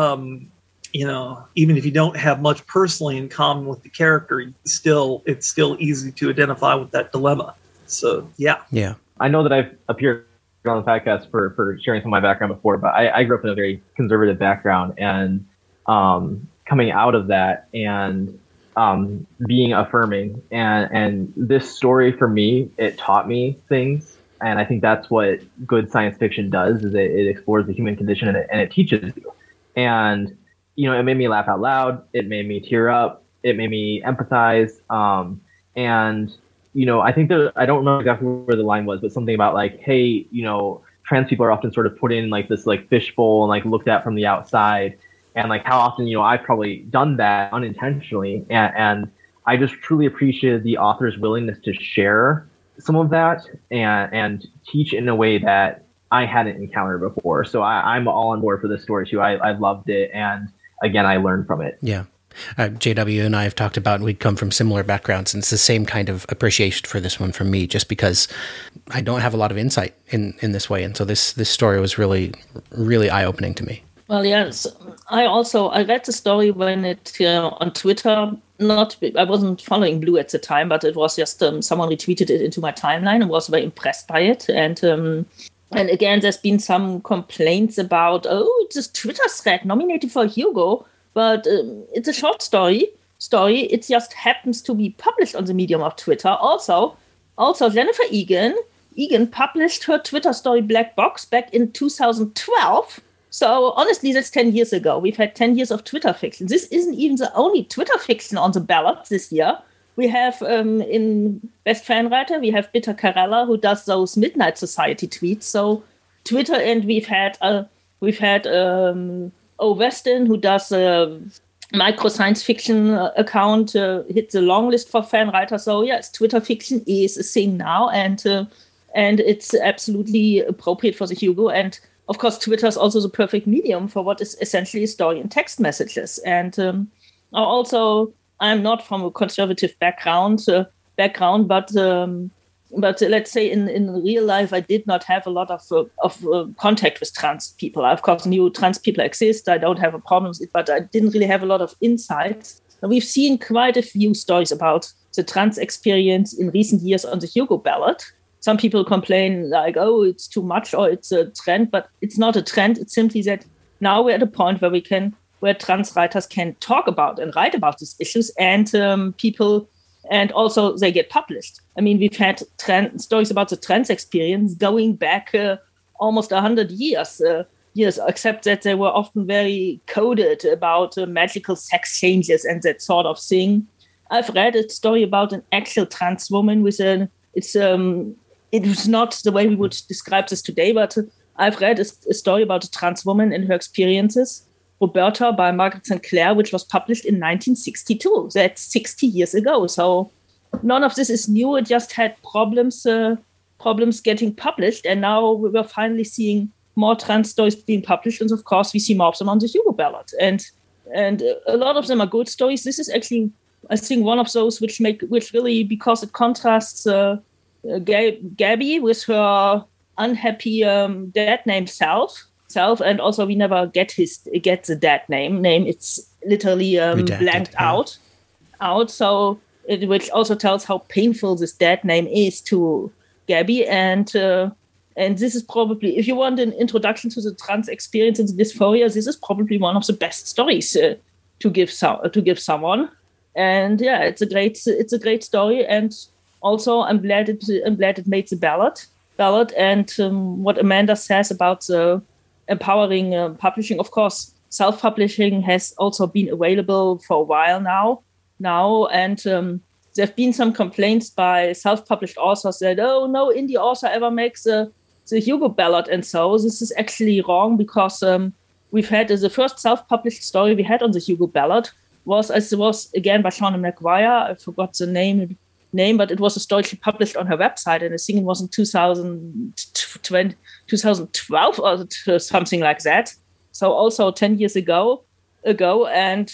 Speaker 3: even if you don't have much personally in common with the character, it's still easy to identify with that dilemma. So, yeah.
Speaker 1: Yeah.
Speaker 7: I know that I've appeared on the podcast for sharing some of my background before, but I grew up in a very conservative background, and coming out of that and being affirming, and this story for me, it taught me things. And I think that's what good science fiction does, is it explores the human condition and it teaches you. And, it made me laugh out loud. It made me tear up. It made me empathize. And, I think that, I don't know exactly where the line was, but something about hey, trans people are often sort of put in this fishbowl and looked at from the outside. And how often, I've probably done that unintentionally. And I just truly appreciated the author's willingness to share some of that and teach in a way that I hadn't encountered before. So I'm all on board for this story too. I loved it. And again, I learned from it.
Speaker 1: Yeah. JW and I have talked about, we come from similar backgrounds, and it's the same kind of appreciation for this one from me, just because I don't have a lot of insight in this way. And so this story was really, really eye-opening to me.
Speaker 12: Well, yes. I read the story when it on Twitter. I wasn't following Blue at the time, but it was just someone retweeted it into my timeline and was very impressed by it. And again, there's been some complaints about, this Twitter thread nominated for Hugo, but it's a short story. It just happens to be published on the medium of Twitter. Also Jennifer Egan published her Twitter story Black Box back in 2012. So honestly, that's 10 years ago. We've had 10 years of Twitter fiction. This isn't even the only Twitter fiction on the ballot this year. We have in Best Fanwriter, we have Bitter Carella, who does those Midnight Society tweets. So Twitter, and we've had O. Weston, who does a micro science fiction account, hit the long list for Fanwriter. So yes, Twitter fiction is a thing now, and it's absolutely appropriate for the Hugo. And of course, Twitter is also the perfect medium for what is essentially a story in text messages. And also, I'm not from a conservative background, but let's say in real life, I did not have a lot of contact with trans people. I, of course, knew trans people exist. I don't have a problem with it, but I didn't really have a lot of insights. We've seen quite a few stories about the trans experience in recent years on the Hugo ballot. Some people complain like, oh, it's too much or it's a trend, but it's not a trend. It's simply that now we're at a point where trans writers can talk about and write about these issues, and people, and also they get published. I mean, we've had stories about the trans experience going back almost 100 years, except that they were often very coded about magical sex changes and that sort of thing. I've read a story about an actual trans woman it was not the way we would describe this today, but I've read a story about a trans woman and her experiences, Roberta by Margaret St. Clair, which was published in 1962. That's 60 years ago. So none of this is new. It just had problems getting published. And now we're finally seeing more trans stories being published. And of course, we see more of them on the Hugo ballot. And a lot of them are good stories. This is actually, I think, one of those which really, because it contrasts Gabby with her unhappy dad name Self, and also we never get the dad name. It's literally blanked out. So which also tells how painful this dad name is to Gabby, and this is probably, if you want an introduction to the trans experience and the dysphoria, this is probably one of the best stories to give someone. And yeah, it's a great story, and also I'm glad it made the ballot. And what Amanda says about the empowering publishing, of course, self-publishing has also been available for a while now, and there have been some complaints by self-published authors that, oh, no indie author ever makes the Hugo ballot, and so this is actually wrong, because we've had the first self-published story we had on the Hugo ballot was again by Shauna McGuire. I forgot the name, but it was a story she published on her website, and I think it was in 2012 or something like that. So also 10 years ago, and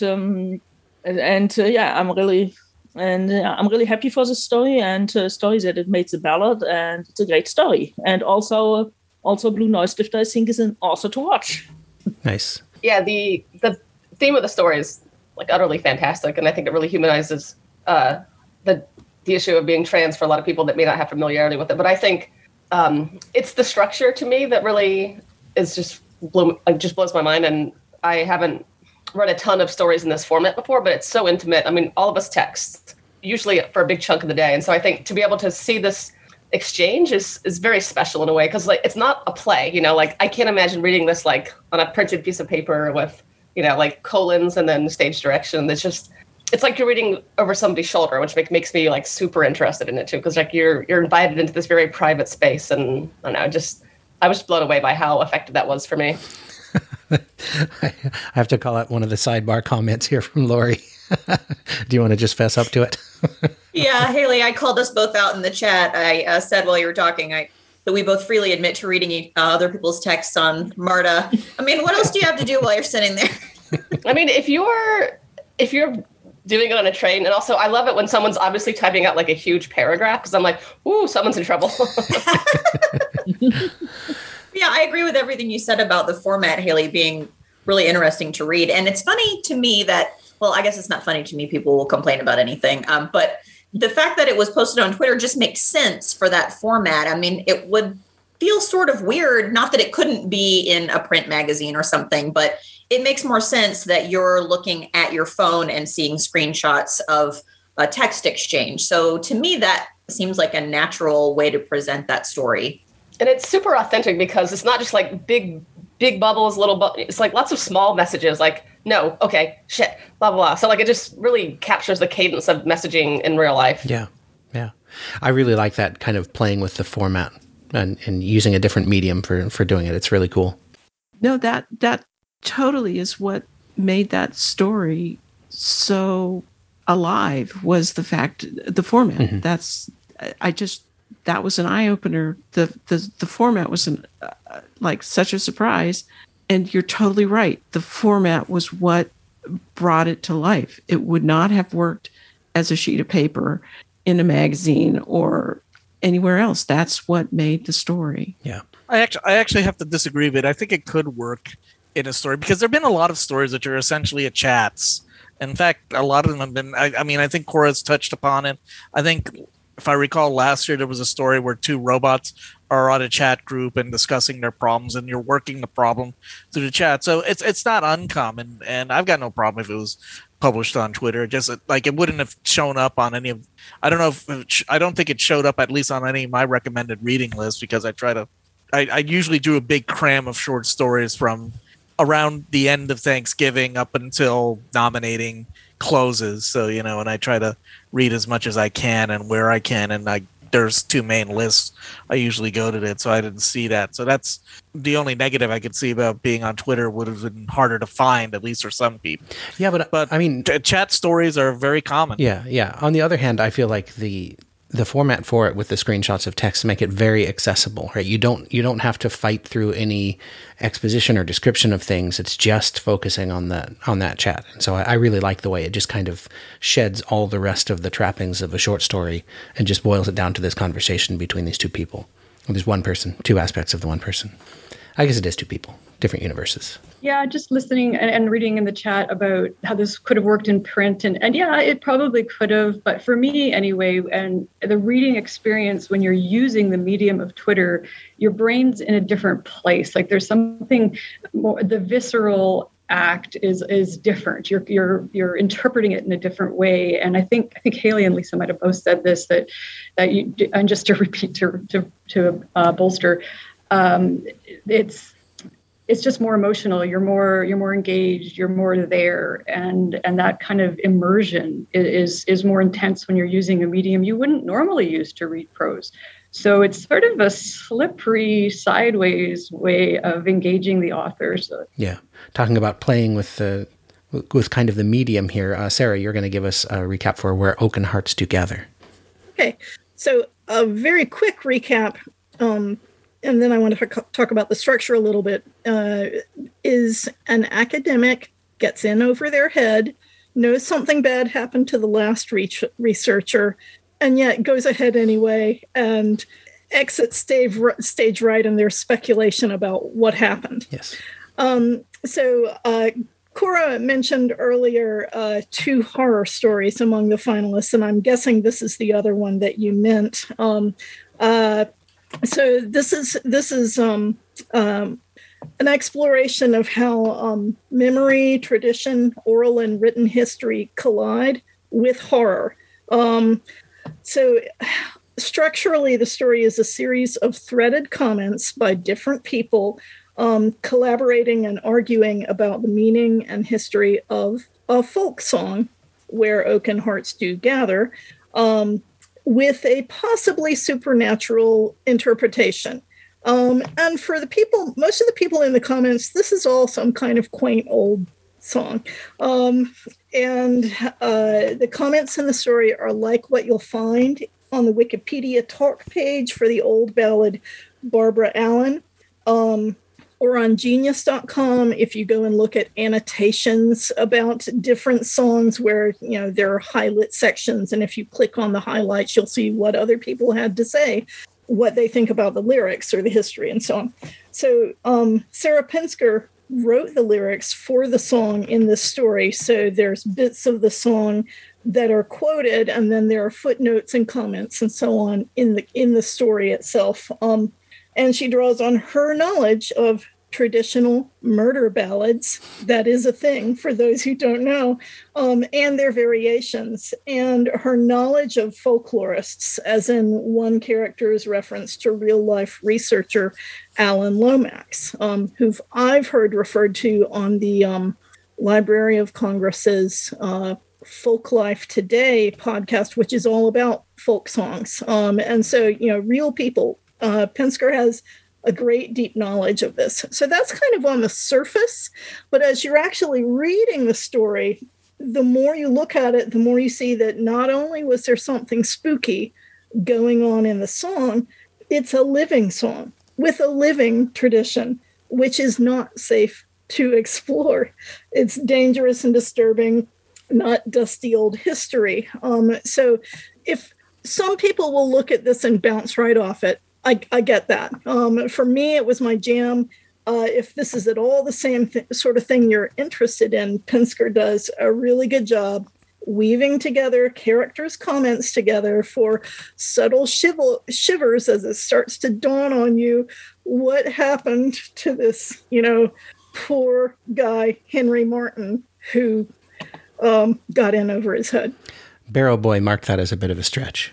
Speaker 12: I'm really happy for this story, and story that it made the ballot, and it's a great story. And also Blue Neustifter, I think, is an author to watch.
Speaker 1: Nice.
Speaker 9: Yeah, the theme of the story is like utterly fantastic, and I think it really humanizes the issue of being trans for a lot of people that may not have familiarity with it. But I think it's the structure to me that really is just blows my mind. And I haven't read a ton of stories in this format before, but it's so intimate. I mean, all of us text usually for a big chunk of the day, and so I think to be able to see this exchange is very special in a way, because like it's not a play, like I can't imagine reading this like on a printed piece of paper with like colons and then stage direction. It's like you're reading over somebody's shoulder, which makes me like super interested in it too, because like you're invited into this very private space, and I don't know, I was blown away by how effective that was for me.
Speaker 1: I have to call out one of the sidebar comments here from Lori. Do you want to just fess up to it?
Speaker 8: Yeah, Haley, I called us both out in the chat. I said while you were talking, that we both freely admit to reading other people's texts on Marta. I mean, what else do you have to do while you're sitting there?
Speaker 9: I mean, if you're doing it on a train, and also I love it when someone's obviously typing out like a huge paragraph, because I'm like, ooh, someone's in trouble.
Speaker 8: Yeah, I agree with everything you said about the format, Haley, being really interesting to read. And it's funny to me that, well, I guess it's not funny to me. People will complain about anything. But the fact that it was posted on Twitter just makes sense for that format. I mean, it would feel sort of weird, not that it couldn't be in a print magazine or something, but it makes more sense that you're looking at your phone and seeing screenshots of a text exchange. So to me, that seems like a natural way to present that story.
Speaker 9: And it's super authentic because it's not just like big big bubbles, it's like lots of small messages, like, no, okay, shit, blah, blah, blah. So like it just really captures the cadence of messaging in real life.
Speaker 1: Yeah. Yeah. I really like that kind of playing with the format and using a different medium for doing it. It's really cool.
Speaker 2: No, that totally is what made that story so alive, was the format. Mm-hmm. That was an eye opener. The format was like such a surprise, and you're totally right. The format was what brought it to life. It would not have worked as a sheet of paper in a magazine or anywhere else. That's what made the story.
Speaker 1: Yeah.
Speaker 6: I actually have to disagree with it. I think it could work in a story because there have been a lot of stories that are essentially chats. In fact, a lot of them have been, I think Cora's touched upon it. I think, if I recall, last year there was a story where two robots are on a chat group and discussing their problems, and you're working the problem through the chat. So it's not uncommon, and I've got no problem if it was published on Twitter. Just like it wouldn't have shown up on any of, I don't think it showed up at least on any of my recommended reading lists, because I usually do a big cram of short stories from around the end of Thanksgiving up until nominating closes. So, and I try to read as much as I can and where I can. And there's two main lists I usually go to it. So I didn't see that. So that's the only negative I could see about being on Twitter. Would have been harder to find, at least for some people.
Speaker 1: Yeah. But I mean,
Speaker 6: chat stories are very common.
Speaker 1: Yeah. Yeah. On the other hand, I feel like the format for it with the screenshots of text make it very accessible, right? You don't have to fight through any exposition or description of things. It's just focusing on that chat. And so I really like the way it just kind of sheds all the rest of the trappings of a short story and just boils it down to this conversation between these two people. Well, there's one person, two aspects of the one person. I guess it is two people, different universes.
Speaker 4: Yeah, just listening and reading in the chat about how this could have worked in print. And yeah, it probably could have. But for me anyway, and the reading experience when you're using the medium of Twitter, your brain's in a different place. Like there's something more, the visceral act is different. You're interpreting it in a different way. And I think Haley and Lisa might have both said this, that you, and just to repeat to bolster, it's just more emotional. You're more engaged. You're more there, and that kind of immersion is more intense when you're using a medium you wouldn't normally use to read prose. So it's sort of a slippery, sideways way of engaging the author. So.
Speaker 1: Yeah, talking about playing with kind of the medium here. Sarah, you're going to give us a recap for Where Oaken Hearts Do Gather.
Speaker 11: Okay, so a very quick recap. And then I want to talk about the structure a little bit, is an academic gets in over their head, knows something bad happened to the last researcher, and yet goes ahead anyway and exits stage right in their speculation about what happened.
Speaker 1: Yes.
Speaker 11: So Cora mentioned earlier 2 horror stories among the finalists, and I'm guessing this is the other one that you meant. So this is an exploration of how memory, tradition, oral and written history collide with horror. So structurally, the story is a series of threaded comments by different people collaborating and arguing about the meaning and history of a folk song, Where Oaken Hearts Do Gather, with a possibly supernatural interpretation. And for most of the people in the comments, this is all some kind of quaint old song. And the comments in the story are like what you'll find on the Wikipedia talk page for the old ballad Barbara Allen, or on genius.com if you go and look at annotations about different songs where, there are highlight sections. And if you click on the highlights, you'll see what other people had to say, what they think about the lyrics or the history and so on. So Sarah Pinsker wrote the lyrics for the song in this story. So there's bits of the song that are quoted, and then there are footnotes and comments and so on in the story itself. And she draws on her knowledge of traditional murder ballads. That is a thing for those who don't know, and their variations, and her knowledge of folklorists, as in one character's reference to real-life researcher Alan Lomax, who I've heard referred to on the Library of Congress's Folk Life Today podcast, which is all about folk songs. And so, real people. Pinsker has a great deep knowledge of this. So that's kind of on the surface. But as you're actually reading the story, the more you look at it, the more you see that not only was there something spooky going on in the song, it's a living song with a living tradition, which is not safe to explore. It's dangerous and disturbing, not dusty old history. So if some people will look at this and bounce right off it, I get that. For me, it was my jam. If this is at all the same sort of thing you're interested in, Pinsker does a really good job weaving together characters' comments together for subtle shivers as it starts to dawn on you what happened to this, poor guy, Henry Martin, who got in over his head.
Speaker 1: Barrow Boy marked that as a bit of a stretch.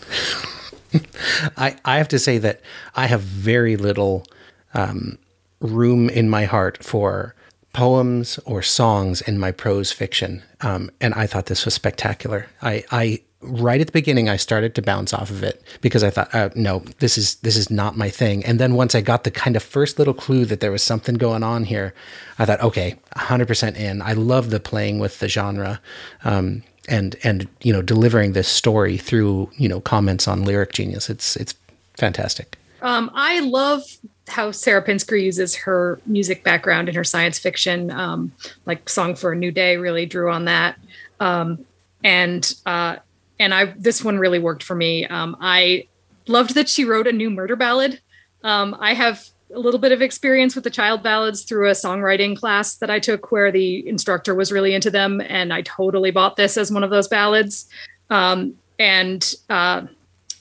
Speaker 1: I have to say that I have very little room in my heart for poems or songs in my prose fiction, and I thought this was spectacular. I right at the beginning, I started to bounce off of it because I thought, no, this is not my thing. And then once I got the kind of first little clue that there was something going on here, I thought, okay, 100% in. I love the playing with the genre. And delivering this story through comments on Lyric Genius. It's fantastic.
Speaker 5: I love how Sarah Pinsker uses her music background in her science fiction, like Song for a New Day really drew on that. And this one really worked for me. I loved that she wrote a new murder ballad. I have a little bit of experience with the child ballads through a songwriting class that I took where the instructor was really into them. And I totally bought this as one of those ballads. And so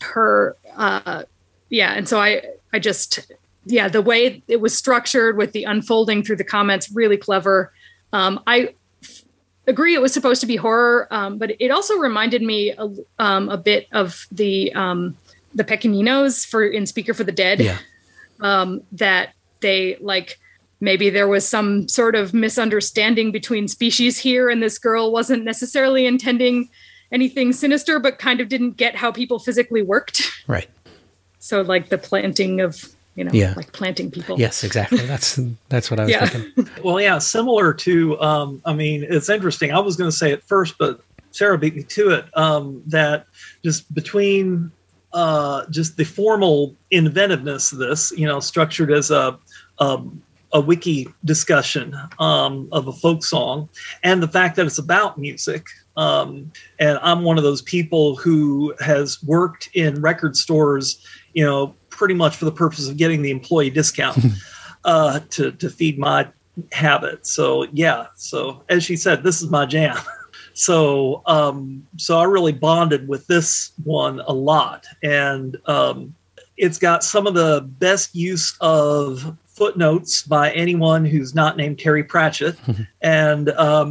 Speaker 5: I just, the way it was structured with the unfolding through the comments, really clever. I agree it was supposed to be horror, but it also reminded me a bit of the Pequeninos in Speaker for the Dead.
Speaker 1: Yeah.
Speaker 5: That they maybe there was some sort of misunderstanding between species here, and this girl wasn't necessarily intending anything sinister, but kind of didn't get how people physically worked.
Speaker 1: Right.
Speaker 5: So the planting of, planting people.
Speaker 1: Yes, exactly. That's what I was thinking.
Speaker 3: Well, yeah, similar to, it's interesting. I was going to say it first, but Sarah beat me to it. That just between just the formal inventiveness of this, structured as a wiki discussion of a folk song, and the fact that it's about music. And I'm one of those people who has worked in record stores, pretty much for the purpose of getting the employee discount to feed my habit. So, yeah. So as she said, this is my jam. So I really bonded with this one a lot, and it's got some of the best use of footnotes by anyone who's not named Terry Pratchett, and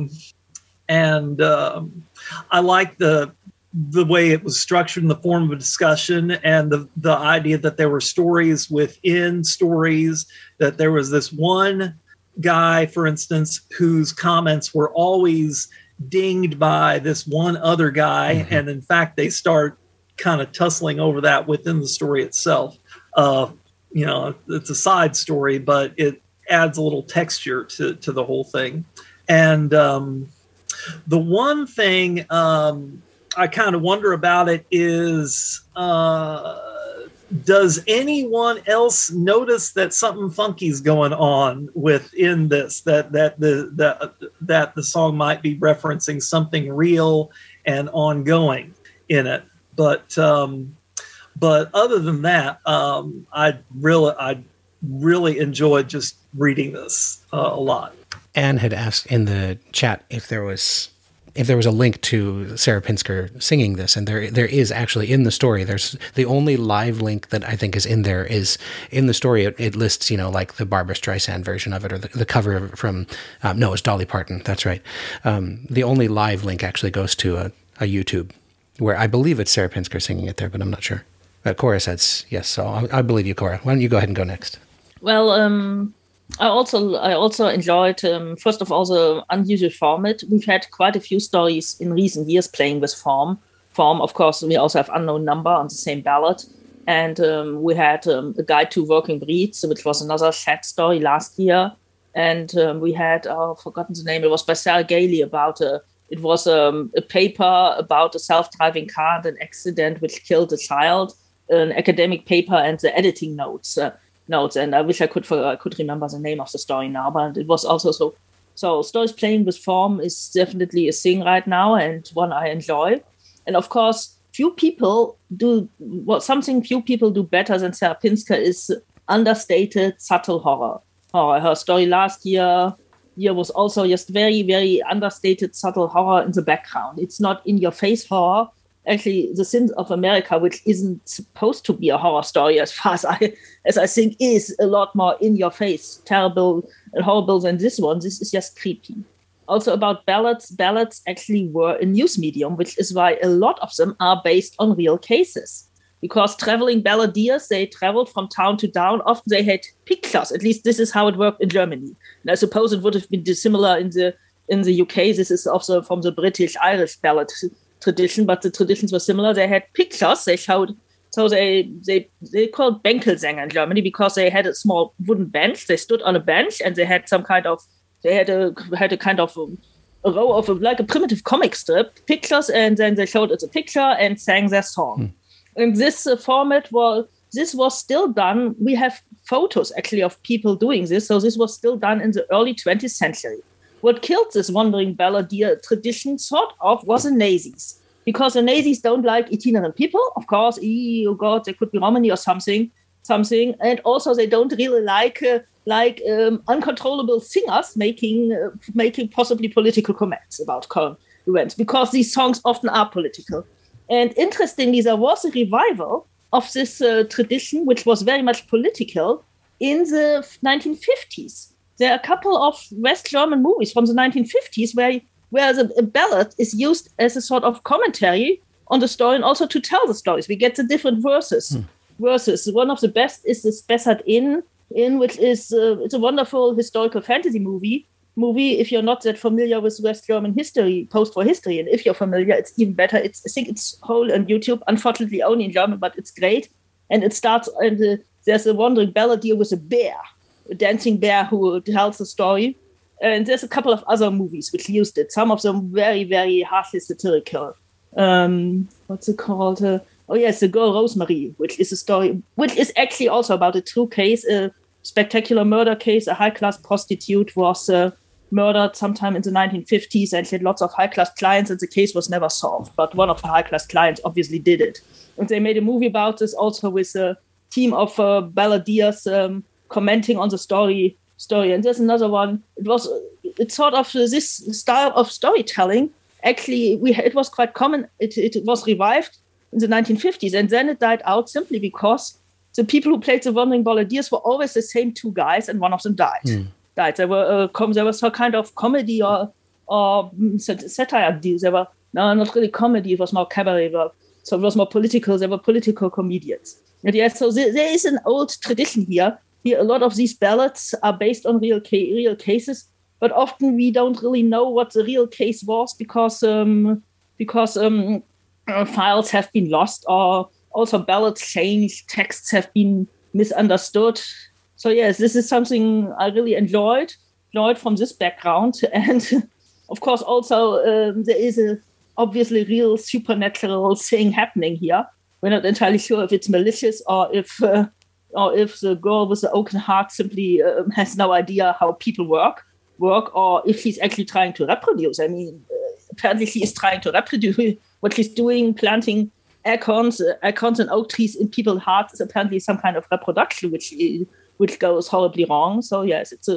Speaker 3: I like the way it was structured in the form of a discussion, and the idea that there were stories within stories, that there was this one guy, for instance, whose comments were always dinged by this one other guy, and in fact they start kind of tussling over that within the story itself. It's a side story, but it adds a little texture to the whole thing. And the one thing I kind of wonder about it is, does anyone else notice that something funky is going on within this? That the song might be referencing something real and ongoing in it. But other than that, I really enjoyed just reading this a lot.
Speaker 1: Anne had asked in the chat if there was if there was a link to Sarah Pinsker singing this, and there is actually in the story. There's the only live link that I think is in there is in the story. It lists, like the Barbra Streisand version of it, or the cover of it from no, it's Dolly Parton. That's right. The only live link actually goes to a YouTube where I believe it's Sarah Pinsker singing it there, but I'm not sure. Cora says yes, so I believe you, Cora. Why don't you go ahead and go next?
Speaker 12: Well, I also enjoyed, first of all, the unusual format. We've had quite a few stories in recent years playing with form. Of course, we also have Unknown Number on the same ballot. And we had A Guide to Working Breeds, which was another sad story last year. And we had, I've forgotten the name, it was by Sarah Gailey about it was a paper about a self-driving car and an accident which killed a child, an academic paper and the editing notes. And I wish I could remember the name of the story now, but it was also so stories playing with form is definitely a thing right now, and one I enjoy. And of course, few people do better than Sarah Pinsker is understated, subtle horror. Her story last year was also just very, very understated, subtle horror in the background. It's not in-your-face horror. Actually, The Sins of America, which isn't supposed to be a horror story as far as I think is a lot more in-your-face, terrible and horrible than this one. This is just creepy. Also about ballads. Ballads actually were a news medium, which is why a lot of them are based on real cases. Because traveling balladeers, they traveled from town to town. Often they had pictures. At least this is how it worked in Germany. And I suppose it would have been similar in the UK. This is also from the British-Irish ballad tradition, but the traditions were similar. They had pictures. They showed. So they called Bänkelsänger in Germany because they had a small wooden bench. They stood on a bench and they had some kind of. They had a kind of a row of like a primitive comic strip pictures, and then they showed us a picture and sang their song. And this format was still done. We have photos actually of people doing this. So this was still done in the early 20th century. What killed this wandering balladeer tradition sort of was the Nazis. Because the Nazis don't like itinerant people. Of course, oh God, they could be Romani or something. And also they don't really like uncontrollable singers making possibly political comments about current events. Because these songs often are political. And interestingly, there was a revival of this tradition, which was very much political, in the 1950s. There are a couple of West German movies from the 1950s where the ballad is used as a sort of commentary on the story and also to tell the stories. We get the different verses. One of the best is the Spessart Inn, which is it's a wonderful historical fantasy movie. If you're not that familiar with West German history, post-war history, and if you're familiar, it's even better. I think it's whole on YouTube, unfortunately only in German, but it's great. And it starts, and there's a wandering balladeer with a bear, a dancing bear who tells the story. And there's a couple of other movies which used it. Some of them very, very harshly satirical. What's it called? The Girl Rosemary, which is a story, which is actually also about a true case, a spectacular murder case. A high-class prostitute was murdered sometime in the 1950s, and she had lots of high-class clients, and the case was never solved. But one of the high-class clients obviously did it. And they made a movie about this also with a team of balladeers commenting on the story. And there's another one. It's sort of this style of storytelling. Actually, it was quite common. It was revived in the 1950s, and then it died out simply because the people who played the Wandering Balladeers were always the same two guys, and one of them died. There was some kind of comedy or satire. They were not really comedy. It was more cabaret. So it was more political. They were political comedians. And yes, so there is an old tradition here. Here, a lot of these ballads are based on real cases, but often we don't really know what the real case was because files have been lost, or also ballads changed, texts have been misunderstood. So yes, this is something I really enjoyed from this background. And of course, also there is obviously real supernatural thing happening here. We're not entirely sure if it's malicious or if the girl with the open heart simply has no idea how people work, or if she's actually trying to reproduce. I mean, apparently she is trying to reproduce. What she's doing, planting acorns and oak trees in people's hearts, is apparently some kind of reproduction, which goes horribly wrong. So yes, it's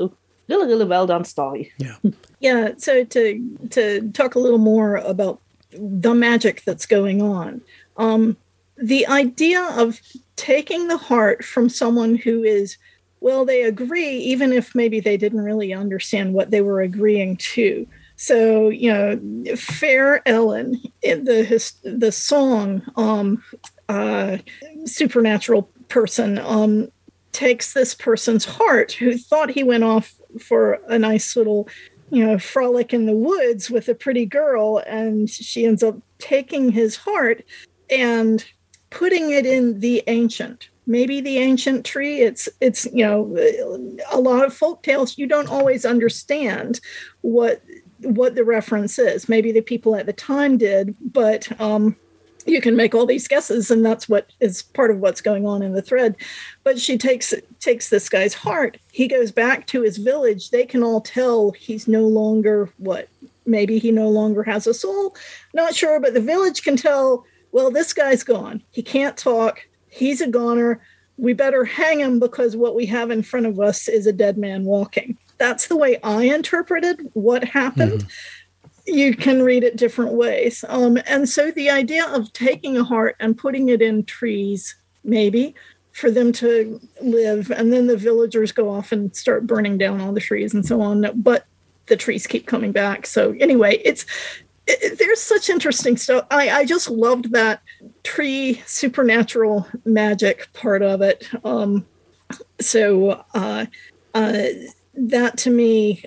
Speaker 11: really, really well done story.
Speaker 1: Yeah.
Speaker 11: Yeah. So to talk a little more about the magic that's going on, the idea of taking the heart from someone who is, well, they agree, even if maybe they didn't really understand what they were agreeing to. So, Fair Ellen, in the song, Supernatural Person, takes this person's heart who thought he went off for a nice little, frolic in the woods with a pretty girl, and she ends up taking his heart and putting it in the ancient. Maybe the ancient tree. It's a lot of folk tales you don't always understand what the reference is. Maybe the people at the time did, but you can make all these guesses, and that's what is part of what's going on in the thread. But she takes this guy's heart. He goes back to his village. They can all tell he's no longer maybe he no longer has a soul. Not sure, but the village can tell, well, this guy's gone. He can't talk. He's a goner. We better hang him because what we have in front of us is a dead man walking. That's the way I interpreted what happened. Mm-hmm. You can read it different ways. And so the idea of taking a heart and putting it in trees, maybe, for them to live, and then the villagers go off and start burning down all the trees and so on. But the trees keep coming back. So anyway, there's such interesting stuff. I just loved that tree supernatural magic part of it. That to me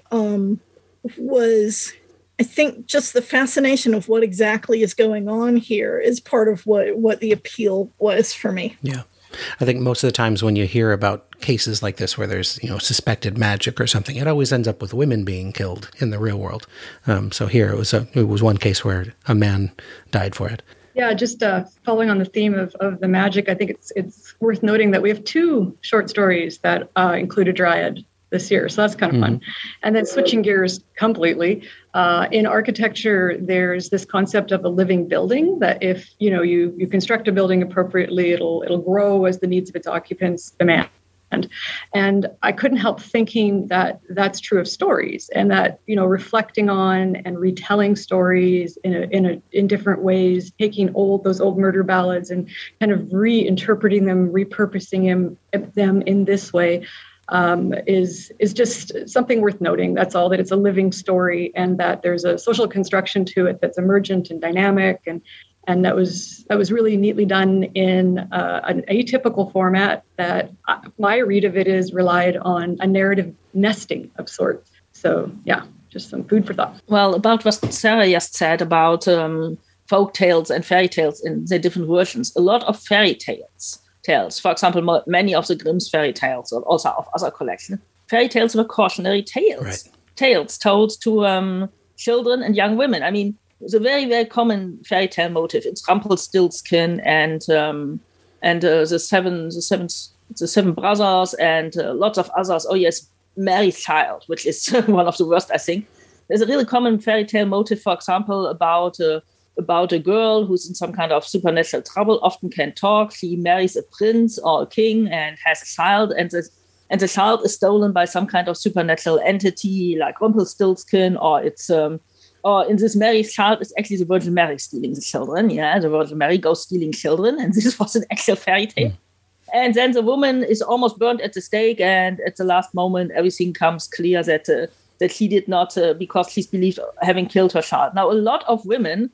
Speaker 11: was, I think, just the fascination of what exactly is going on here is part of what the appeal was for me.
Speaker 1: Yeah. I think most of the times when you hear about cases like this where there's, suspected magic or something, it always ends up with women being killed in the real world. So here it was one case where a man died for it.
Speaker 4: Yeah, just following on the theme of the magic, I think it's worth noting that we have 2 short stories that include a dryad this year. So that's kind of fun. And then switching gears completely, in architecture, there's this concept of a living building that if, you construct a building appropriately, it'll grow as the needs of its occupants demand. And I couldn't help thinking that that's true of stories, and that, reflecting on and retelling stories in different ways, taking those old murder ballads and kind of reinterpreting them, repurposing them in this way, is just something worth noting. That's all, that it's a living story and that there's a social construction to it that's emergent and dynamic, and that was really neatly done in an atypical format that my read of it is relied on a narrative nesting of sorts. So yeah, just some food for thought.
Speaker 12: Well, about what Sarah just said about folk tales and fairy tales in the different versions, a lot of fairy tales, for example, many of the Grimm's fairy tales, or also of other collections, fairy tales were cautionary tales, right. Tales told to children and young women. I mean, it's a very, very common fairy tale motive. It's Rumpelstiltskin and the seven brothers and lots of others. Oh yes, Mary's Child, which is one of the worst, I think. There's a really common fairy tale motive, for example, about a girl who's in some kind of supernatural trouble, often can't talk. She marries a prince or a king and has a child, and the child is stolen by some kind of supernatural entity like Rumpelstiltskin, or in this Mary's Child, it's actually the Virgin Mary stealing the children. Yeah, the Virgin Mary goes stealing children, and this was an actual fairy tale. And then the woman is almost burnt at the stake, and at the last moment, everything comes clear that she did not, because she's believed having killed her child. Now, a lot of women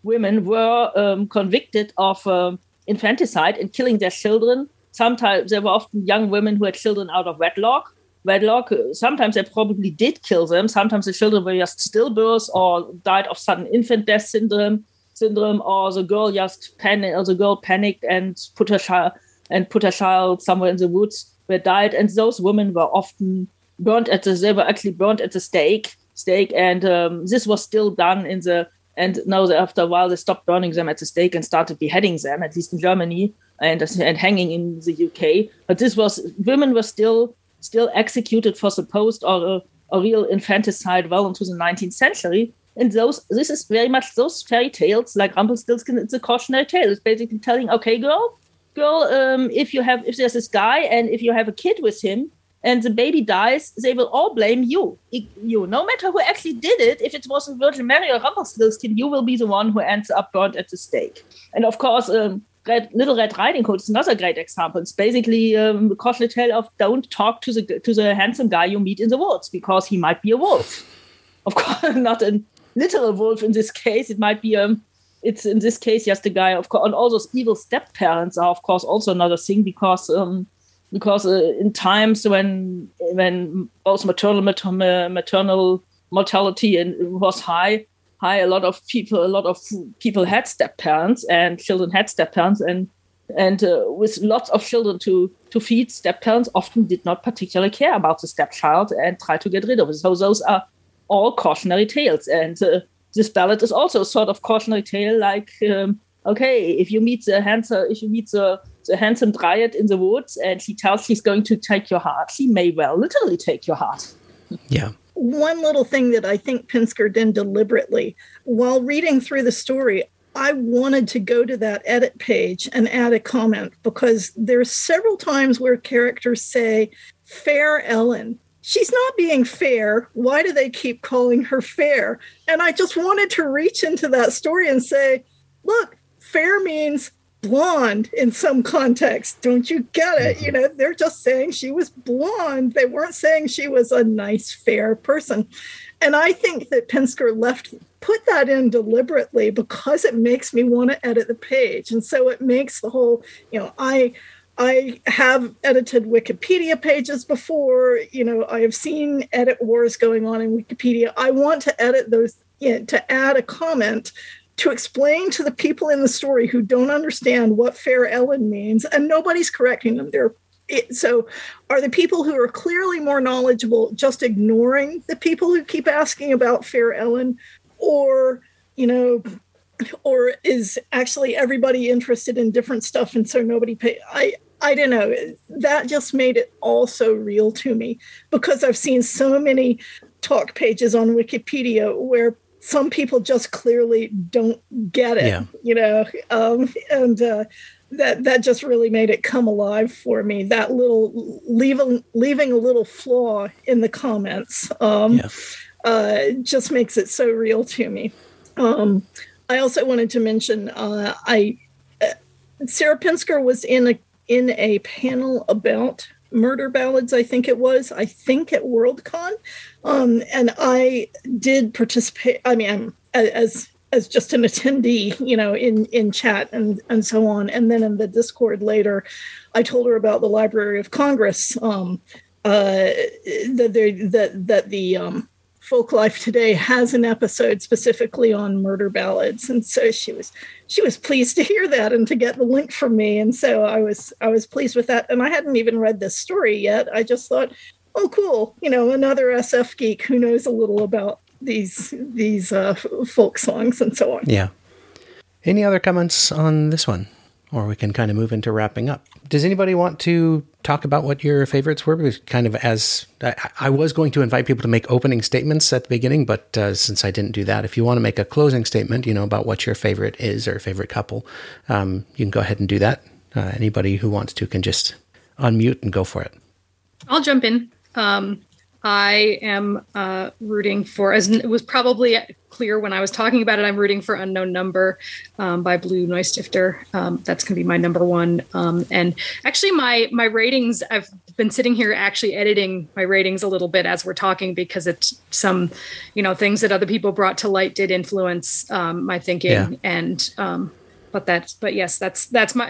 Speaker 12: were convicted of infanticide and killing their children. Sometimes there were often young women who had children out of wedlock. Sometimes they probably did kill them. Sometimes the children were just stillbirths or died of sudden infant death syndrome, or the girl panicked and put her child somewhere in the woods where died. And those women were often burnt at the stake. And this was still done and now after a while they stopped burning them at the stake and started beheading them, at least in Germany, and hanging in the UK. But women were still executed for supposed or a real infanticide well into the 19th century. And this is very much those fairy tales, like Rumpelstiltskin, it's a cautionary tale. It's basically telling, okay, girl, if there's this guy and if you have a kid with him, and the baby dies, they will all blame you. No matter who actually did it, if it wasn't Virgin Mary or Rumpelstiltskin, you will be the one who ends up burnt at the stake. And of course, Little Red Riding Hood is another great example. It's basically a cautionary tale of don't talk to the handsome guy you meet in the woods because he might be a wolf. Of course, not a literal wolf in this case. It might be it's in this case just a guy. Of course, and all those evil step parents are of course also another thing because in times when both maternal mortality was high, a lot of people had step parents and children had step parents, and with lots of children to feed, step parents often did not particularly care about the stepchild and try to get rid of it. So those are all cautionary tales, and this ballad is also a sort of cautionary tale. Like, okay, if you meet the handsome dryad in the woods and she tells she's going to take your heart, she may well literally take your heart.
Speaker 1: Yeah.
Speaker 11: One little thing that I think Pinsker did deliberately, while reading through the story, I wanted to go to that edit page and add a comment because there's several times where characters say, "Fair Ellen." She's not being fair. Why do they keep calling her fair? And I just wanted to reach into that story and say, look, fair means blonde in some context. Don't you get it? You know, they're just saying she was blonde. They weren't saying she was a nice, fair person. And I think that Pinsker put that in deliberately because it makes me want to edit the page. And so it makes the whole, I have edited Wikipedia pages before. I have seen edit wars going on in Wikipedia. I want to edit those, to add a comment to explain to the people in the story who don't understand what Fair Ellen means, and nobody's correcting them. So are the people who are clearly more knowledgeable just ignoring the people who keep asking about Fair Ellen, or is actually everybody interested in different stuff and so nobody pay? I don't know. That just made it all so real to me because I've seen so many talk pages on Wikipedia where some people just clearly don't get it, that just really made it come alive for me. That little leaving a little flaw in the comments just makes it so real to me. I also wanted to mention Sarah Pinsker was in a panel about murder ballads, I think it was, at Worldcon. And I did participate, as just an attendee, in chat and so on. And then in the Discord later, I told her about the Library of Congress, that the Folklife Today has an episode specifically on murder ballads. And so she was pleased to hear that and to get the link from me. And so I was pleased with that. And I hadn't even read this story yet. I just thought, oh, cool. Another SF geek who knows a little about these folk songs and so on.
Speaker 1: Yeah. Any other comments on this one? Or we can kind of move into wrapping up. Does anybody want to talk about what your favorites were? Because kind of as I was going to invite people to make opening statements at the beginning, but since I didn't do that, if you want to make a closing statement, about what your favorite is or favorite couple, you can go ahead and do that. Anybody who wants to can just unmute and go for it.
Speaker 5: I'll jump in. I am rooting for, as it was probably clear when I was talking about it, I'm rooting for Unknown Number by Blue Neustifter. That's going to be my number one. And actually my ratings, I've been sitting here actually editing my ratings a little bit as we're talking because it's some, things that other people brought to light did influence my thinking. Yeah. And but yes, that's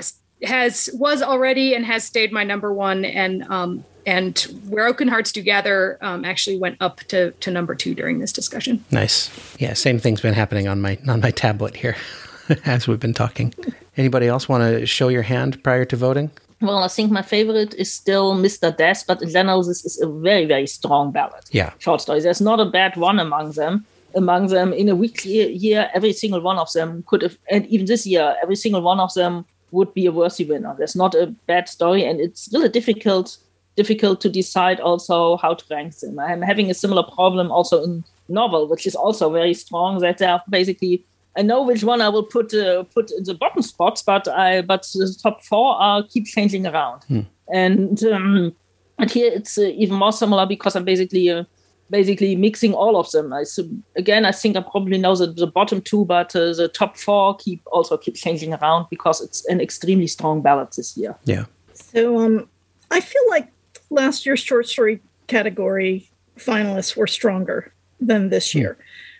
Speaker 5: was already and has stayed my number one. And Where Oaken Hearts Do Gather actually went up to number 2 during this discussion. Nice.
Speaker 1: Yeah, same thing's been happening on my tablet here as we've been talking. Anybody else want to show your hand prior to voting?
Speaker 12: Well, I think my favorite is still Mr. Death, but in general, this is a very, very strong ballad.
Speaker 1: Yeah.
Speaker 12: Short stories. There's not a bad one among them. In a weekly year, every single one of them could have, and even this year, every single one of them would be a worthy winner. There's not a bad story, and it's really difficult to decide also how to rank them. I'm having a similar problem also in novel, which is also very strong, that they are basically, I know which one I will put in the bottom spots, but the top 4 keep changing around. And And here it's even more similar because I'm basically mixing all of them. I think I probably know the bottom two, but the top four keep changing around because it's an extremely strong balance this year.
Speaker 1: Yeah.
Speaker 11: So I feel like last year's short story category finalists were stronger than this year.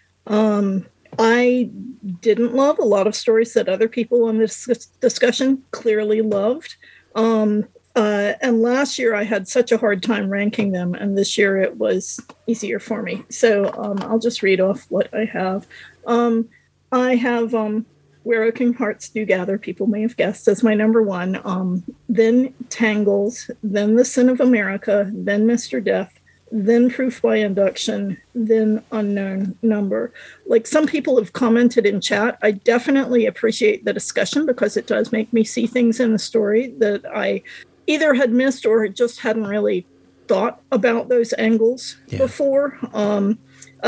Speaker 11: I didn't love a lot of stories that other people in this discussion clearly loved. And last year I had such a hard time ranking them, and this year it was easier for me. So I'll just read off what I have. I have Where Oaken Hearts Do Gather, people may have guessed, as my number one. Then Tangles, then The Sin of America, then Mr. Death, then Proof by Induction, then Unknown Number. Like some people have commented in chat, I definitely appreciate the discussion because it does make me see things in the story that I either had missed or just hadn't really thought about those angles before. And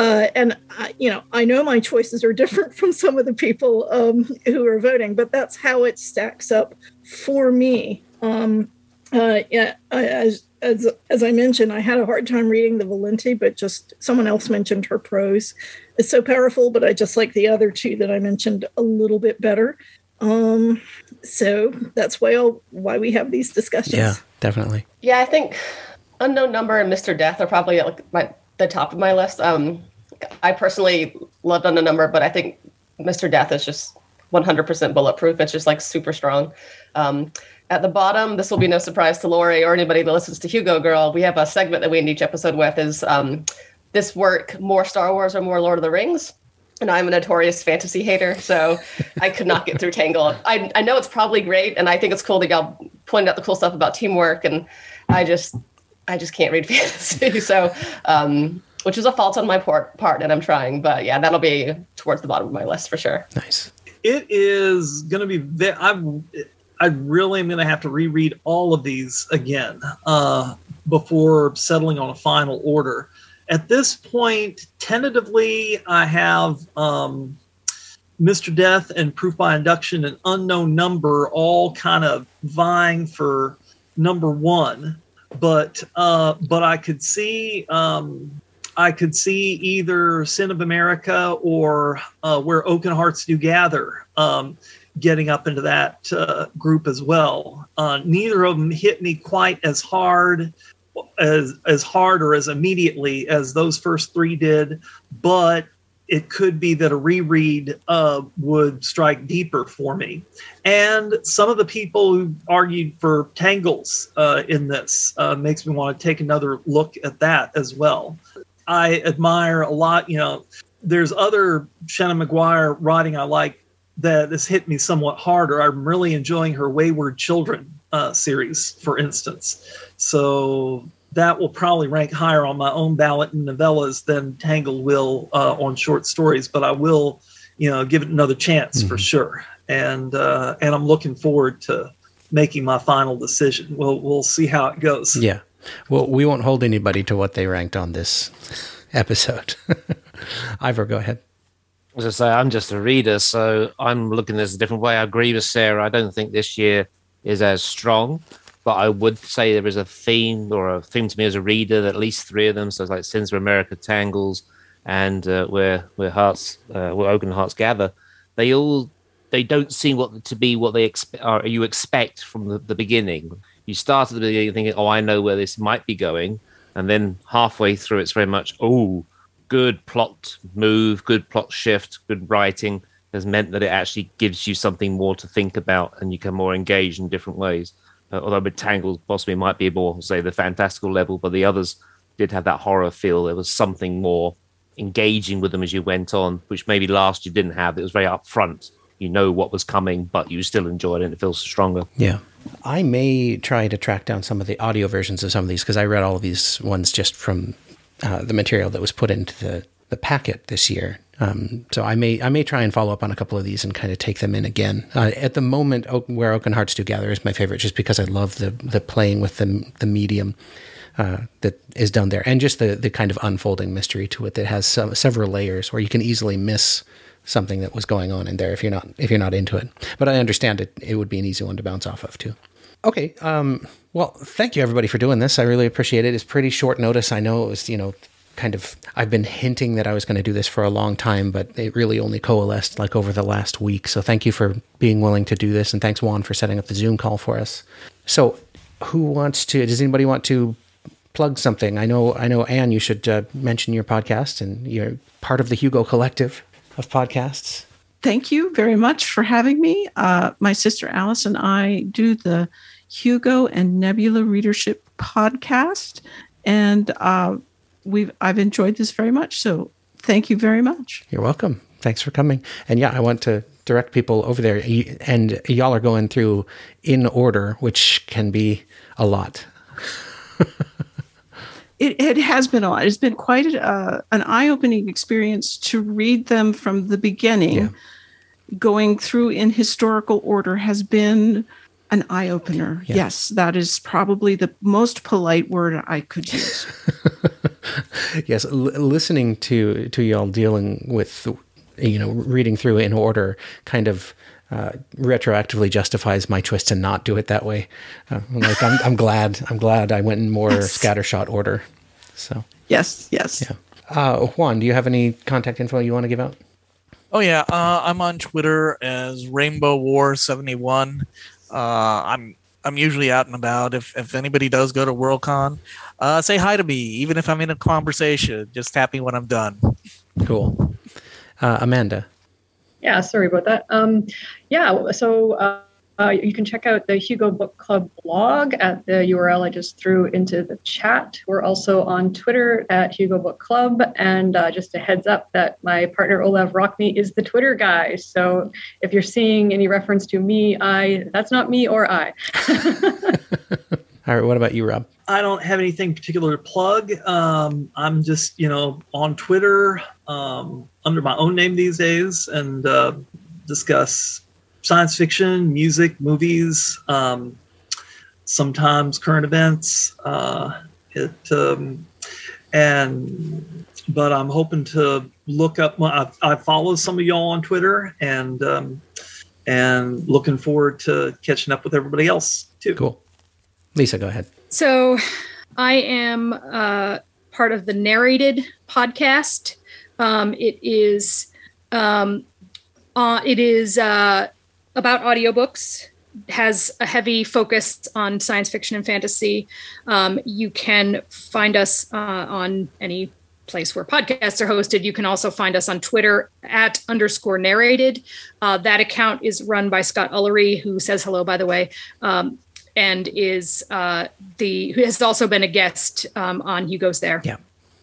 Speaker 11: I know my choices are different from some of the people who are voting, but that's how it stacks up for me. As I mentioned, I had a hard time reading the Valenti, but just someone else mentioned her prose is so powerful, but I just like the other two that I mentioned a little bit better. So that's why we have these discussions.
Speaker 1: Yeah, definitely.
Speaker 9: Yeah, I think Unknown Number and Mr. Death are probably at the top of my list. I personally loved Unknown Number, but I think Mr. Death is just 100% bulletproof. It's just like super strong. At the bottom, this will be no surprise to Lori or anybody that listens to Hugo Girl. We have a segment that we end each episode with is this work more Star Wars or more Lord of the Rings? And I'm a notorious fantasy hater, so I could not get through Tangle. I know it's probably great, and I think it's cool that y'all pointed out the cool stuff about teamwork, and I just can't read fantasy. So, which is a fault on my part, and I'm trying. But yeah, that'll be towards the bottom of my list for sure.
Speaker 1: Nice.
Speaker 3: It is going to be. I really am going to have to reread all of these again before settling on a final order. At this point, tentatively, I have Mr. Death and Proof by Induction and Unknown Number all kind of vying for number one. But I could see either Sin of America or Where Oaken Hearts Do Gather getting up into that group as well. Neither of them hit me quite as hard or as immediately as those first three did, but it could be that a reread would strike deeper for me. And some of the people who argued for Tangles in this makes me want to take another look at that as well. I admire a lot, there's other Shannon McGuire writing I like that has hit me somewhat harder. I'm really enjoying her Wayward Children series, for instance. So that will probably rank higher on my own ballot in novellas than Tangle will on short stories. But I will, give it another chance for sure. And I'm looking forward to making my final decision. We'll see how it goes.
Speaker 1: Yeah. Well, we won't hold anybody to what they ranked on this episode. Ivor, go ahead.
Speaker 10: As I say, I'm just a reader, so I'm looking at this a different way. I agree with Sarah. I don't think this year is as strong, but I would say there is a theme to me as a reader, that at least three of them, so it's like Sins of America, Tangles, and Where Oaken Hearts Gather, they don't seem you expect from the beginning. You start at the beginning thinking, I know where this might be going, and then halfway through it's very much, good plot move, good plot shift, good writing has meant that it actually gives you something more to think about and you become more engaged in different ways. Although with Tangled possibly might be more, say, the fantastical level, but the others did have that horror feel. There was something more engaging with them as you went on, which maybe last you didn't have. It was very upfront. You know what was coming, but you still enjoyed it and it feels stronger.
Speaker 1: Yeah. I may try to track down some of the audio versions of some of these because I read all of these ones just from the material that was put into the packet this year. So I may try and follow up on a couple of these and kind of take them in again. At the moment, Where Oaken Hearts Do Gather is my favorite, just because I love the playing with the medium that is done there, and just the kind of unfolding mystery to it that has several layers where you can easily miss something that was going on in there if you're not into it. But I understand it would be an easy one to bounce off of too. Okay. Well, thank you everybody for doing this. I really appreciate it. It's pretty short notice. I know it was, kind of, I've been hinting that I was going to do this for a long time, but it really only coalesced like over the last week. So thank you for being willing to do this. And thanks, Juan, for setting up the Zoom call for us. So does anybody want to plug something? I know, Anne, you should mention your podcast, and you're part of the Hugo Collective of podcasts.
Speaker 2: Thank you very much for having me. My sister Alice and I do the Hugo and Nebula Readership podcast, and I've enjoyed this very much. So thank you very much.
Speaker 1: You're welcome. Thanks for coming. And yeah, I want to direct people over there, and y'all are going through in order, which can be a lot.
Speaker 2: It has been a lot. It's been quite an eye-opening experience to read them from the beginning. Yeah. Going through in historical order has been an eye-opener. Yeah. Yes, that is probably the most polite word I could use.
Speaker 1: Yes, listening to y'all dealing with, reading through in order kind of retroactively justifies my choice to not do it that way. I'm glad I went in more scattershot order. So
Speaker 2: yes.
Speaker 1: Yeah. Juan, do you have any contact info you want to give out?
Speaker 6: Oh yeah, I'm on Twitter as Rainbow War 71. I'm usually out and about. If anybody does go to Worldcon, say hi to me, even if I'm in a conversation. Just tap me when I'm done.
Speaker 1: Cool. Amanda.
Speaker 4: Yeah, sorry about that. So you can check out the Hugo Book Club blog at the URL I just threw into the chat. We're also on Twitter at Hugo Book Club. And just a heads up that my partner Olav Rockney is the Twitter guy. So if you're seeing any reference to me, that's not me or I.
Speaker 1: All right. What about you, Rob?
Speaker 3: I don't have anything particular to plug. I'm just, on Twitter under my own name these days, and discuss science fiction, music, movies, sometimes current events. But I'm hoping to look up. I follow some of y'all on Twitter, and looking forward to catching up with everybody else too.
Speaker 1: Cool. Lisa, go ahead.
Speaker 5: So I am part of the Narrated podcast. It is about audiobooks, has a heavy focus on science fiction and fantasy. You can find us on any place where podcasts are hosted. You can also find us on Twitter at _narrated. That account is run by Scott Ullery, who says hello, by the way, and is who has also been a guest on Hugo's There.
Speaker 1: Yeah.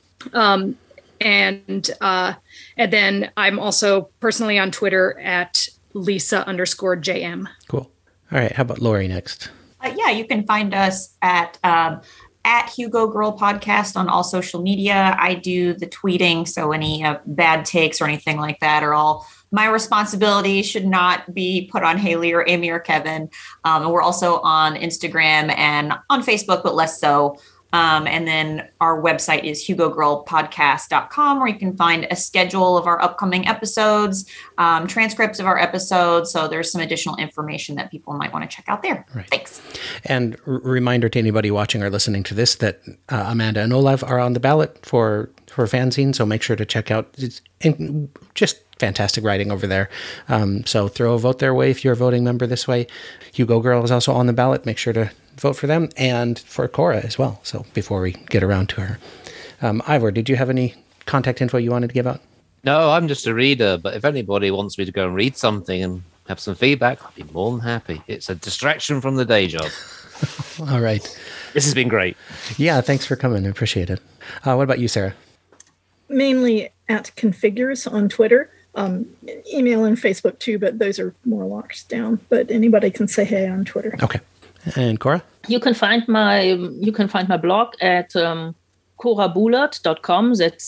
Speaker 5: And then I'm also personally on Twitter at Lisa_JM.
Speaker 1: Cool. All right. How about Lori next?
Speaker 8: You can find us at Hugo Girl Podcast on all social media. I do the tweeting, so any bad takes or anything like that are all my responsibility, should not be put on Haley or Amy or Kevin. And we're also on Instagram and on Facebook, but less so. And then our website is hugogirlpodcast.com, where you can find a schedule of our upcoming episodes, transcripts of our episodes. So there's some additional information that people might want to check out there.
Speaker 1: Right.
Speaker 8: Thanks.
Speaker 1: And reminder to anybody watching or listening to this that Amanda and Olav are on the ballot for fanzine. So make sure to check out. It's just fantastic writing over there. So throw a vote their way if you're a voting member this way. Hugo Girl is also on the ballot. Make sure to vote for them and for Cora as well. So before we get around to her, Ivor, did you have any contact info you wanted to give out?
Speaker 10: No, I'm just a reader, but if anybody wants me to go and read something and have some feedback, I'd be more than happy. It's a distraction from the day job.
Speaker 1: All right.
Speaker 10: This has been great.
Speaker 1: Yeah, thanks for coming. I appreciate it. What about you, Sarah?
Speaker 11: Mainly at Configures on Twitter. Email and Facebook too, but those are more locked down. But anybody can say hey on Twitter.
Speaker 1: Okay. And Cora?
Speaker 12: You can find my blog at corabullert.com. That's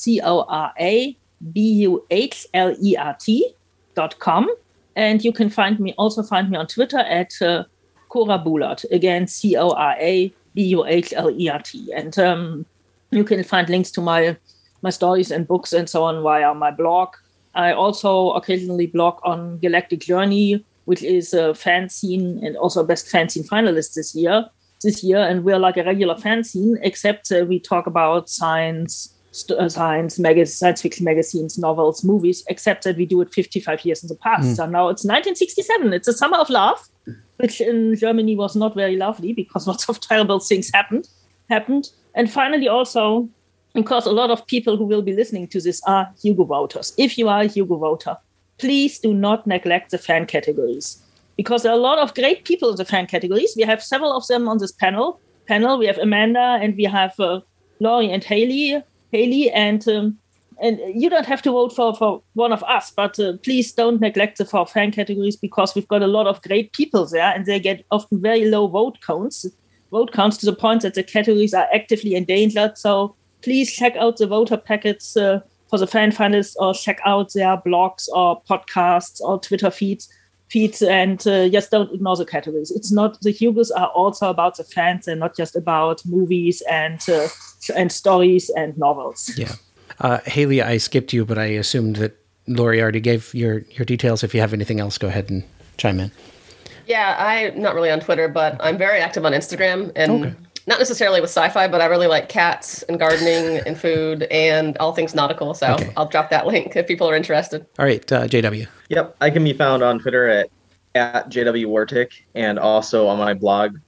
Speaker 12: CORABUHLERT.com. And you can find me on Twitter at Cora Bullert. Again, CORABUHLERT. And you can find links to my stories and books and so on via my blog. I also occasionally blog on Galactic Journey, which is a fanzine and also best fanzine finalist this year. And we're like a regular fanzine, except we talk about science fiction magazines, novels, movies, except that we do it 55 years in the past. So now it's 1967. It's a summer of love, which in Germany was not very lovely because lots of terrible things happened. And finally, also, because a lot of people who will be listening to this are Hugo voters. If you are a Hugo voter, please do not neglect the fan categories, because there are a lot of great people in the fan categories. We have several of them on this panel. We have Amanda, and we have Laurie and Haley, and you don't have to vote for one of us, but please don't neglect the four fan categories, because we've got a lot of great people there, and they get often very low vote counts to the point that the categories are actively endangered. So please check out the voter packets for the fan finalists, or check out their blogs or podcasts or Twitter feeds, and just don't ignore the categories. It's not, the Hugos are also about the fans, and not just about movies and stories and novels.
Speaker 1: Yeah. Haley, I skipped you, but I assumed that Laurie already gave your details. If you have anything else, go ahead and chime in.
Speaker 9: Yeah, I'm not really on Twitter, but I'm very active on Instagram, and not necessarily with sci-fi, but I really like cats and gardening and food and all things nautical. So I'll drop that link if people are interested.
Speaker 1: All right, JW.
Speaker 7: Yep, I can be found on Twitter at JWWartic, and also on my blog,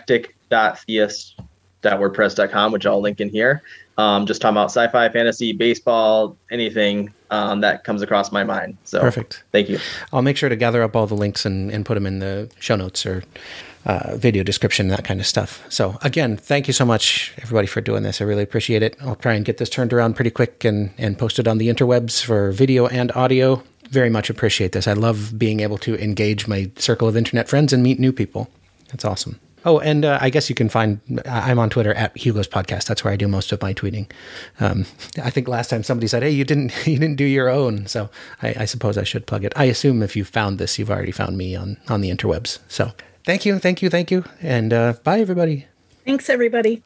Speaker 7: eclectic.theist.wordpress.com, which I'll link in here. Just talking about sci-fi, fantasy, baseball, anything that comes across my mind. So
Speaker 1: perfect.
Speaker 7: Thank you.
Speaker 1: I'll make sure to gather up all the links and put them in the show notes or video description, that kind of stuff. So again, thank you so much, everybody, for doing this. I really appreciate it. I'll try and get this turned around pretty quick and post it on the interwebs for video and audio. Very much appreciate this. I love being able to engage my circle of internet friends and meet new people. That's awesome. Oh, and I guess you can find, I'm on Twitter at Hugo's Podcast. That's where I do most of my tweeting. I think last time somebody said, hey, you didn't do your own. So I suppose I should plug it. I assume if you found this, you've already found me on the interwebs. So thank you. And bye, everybody.
Speaker 11: Thanks, everybody.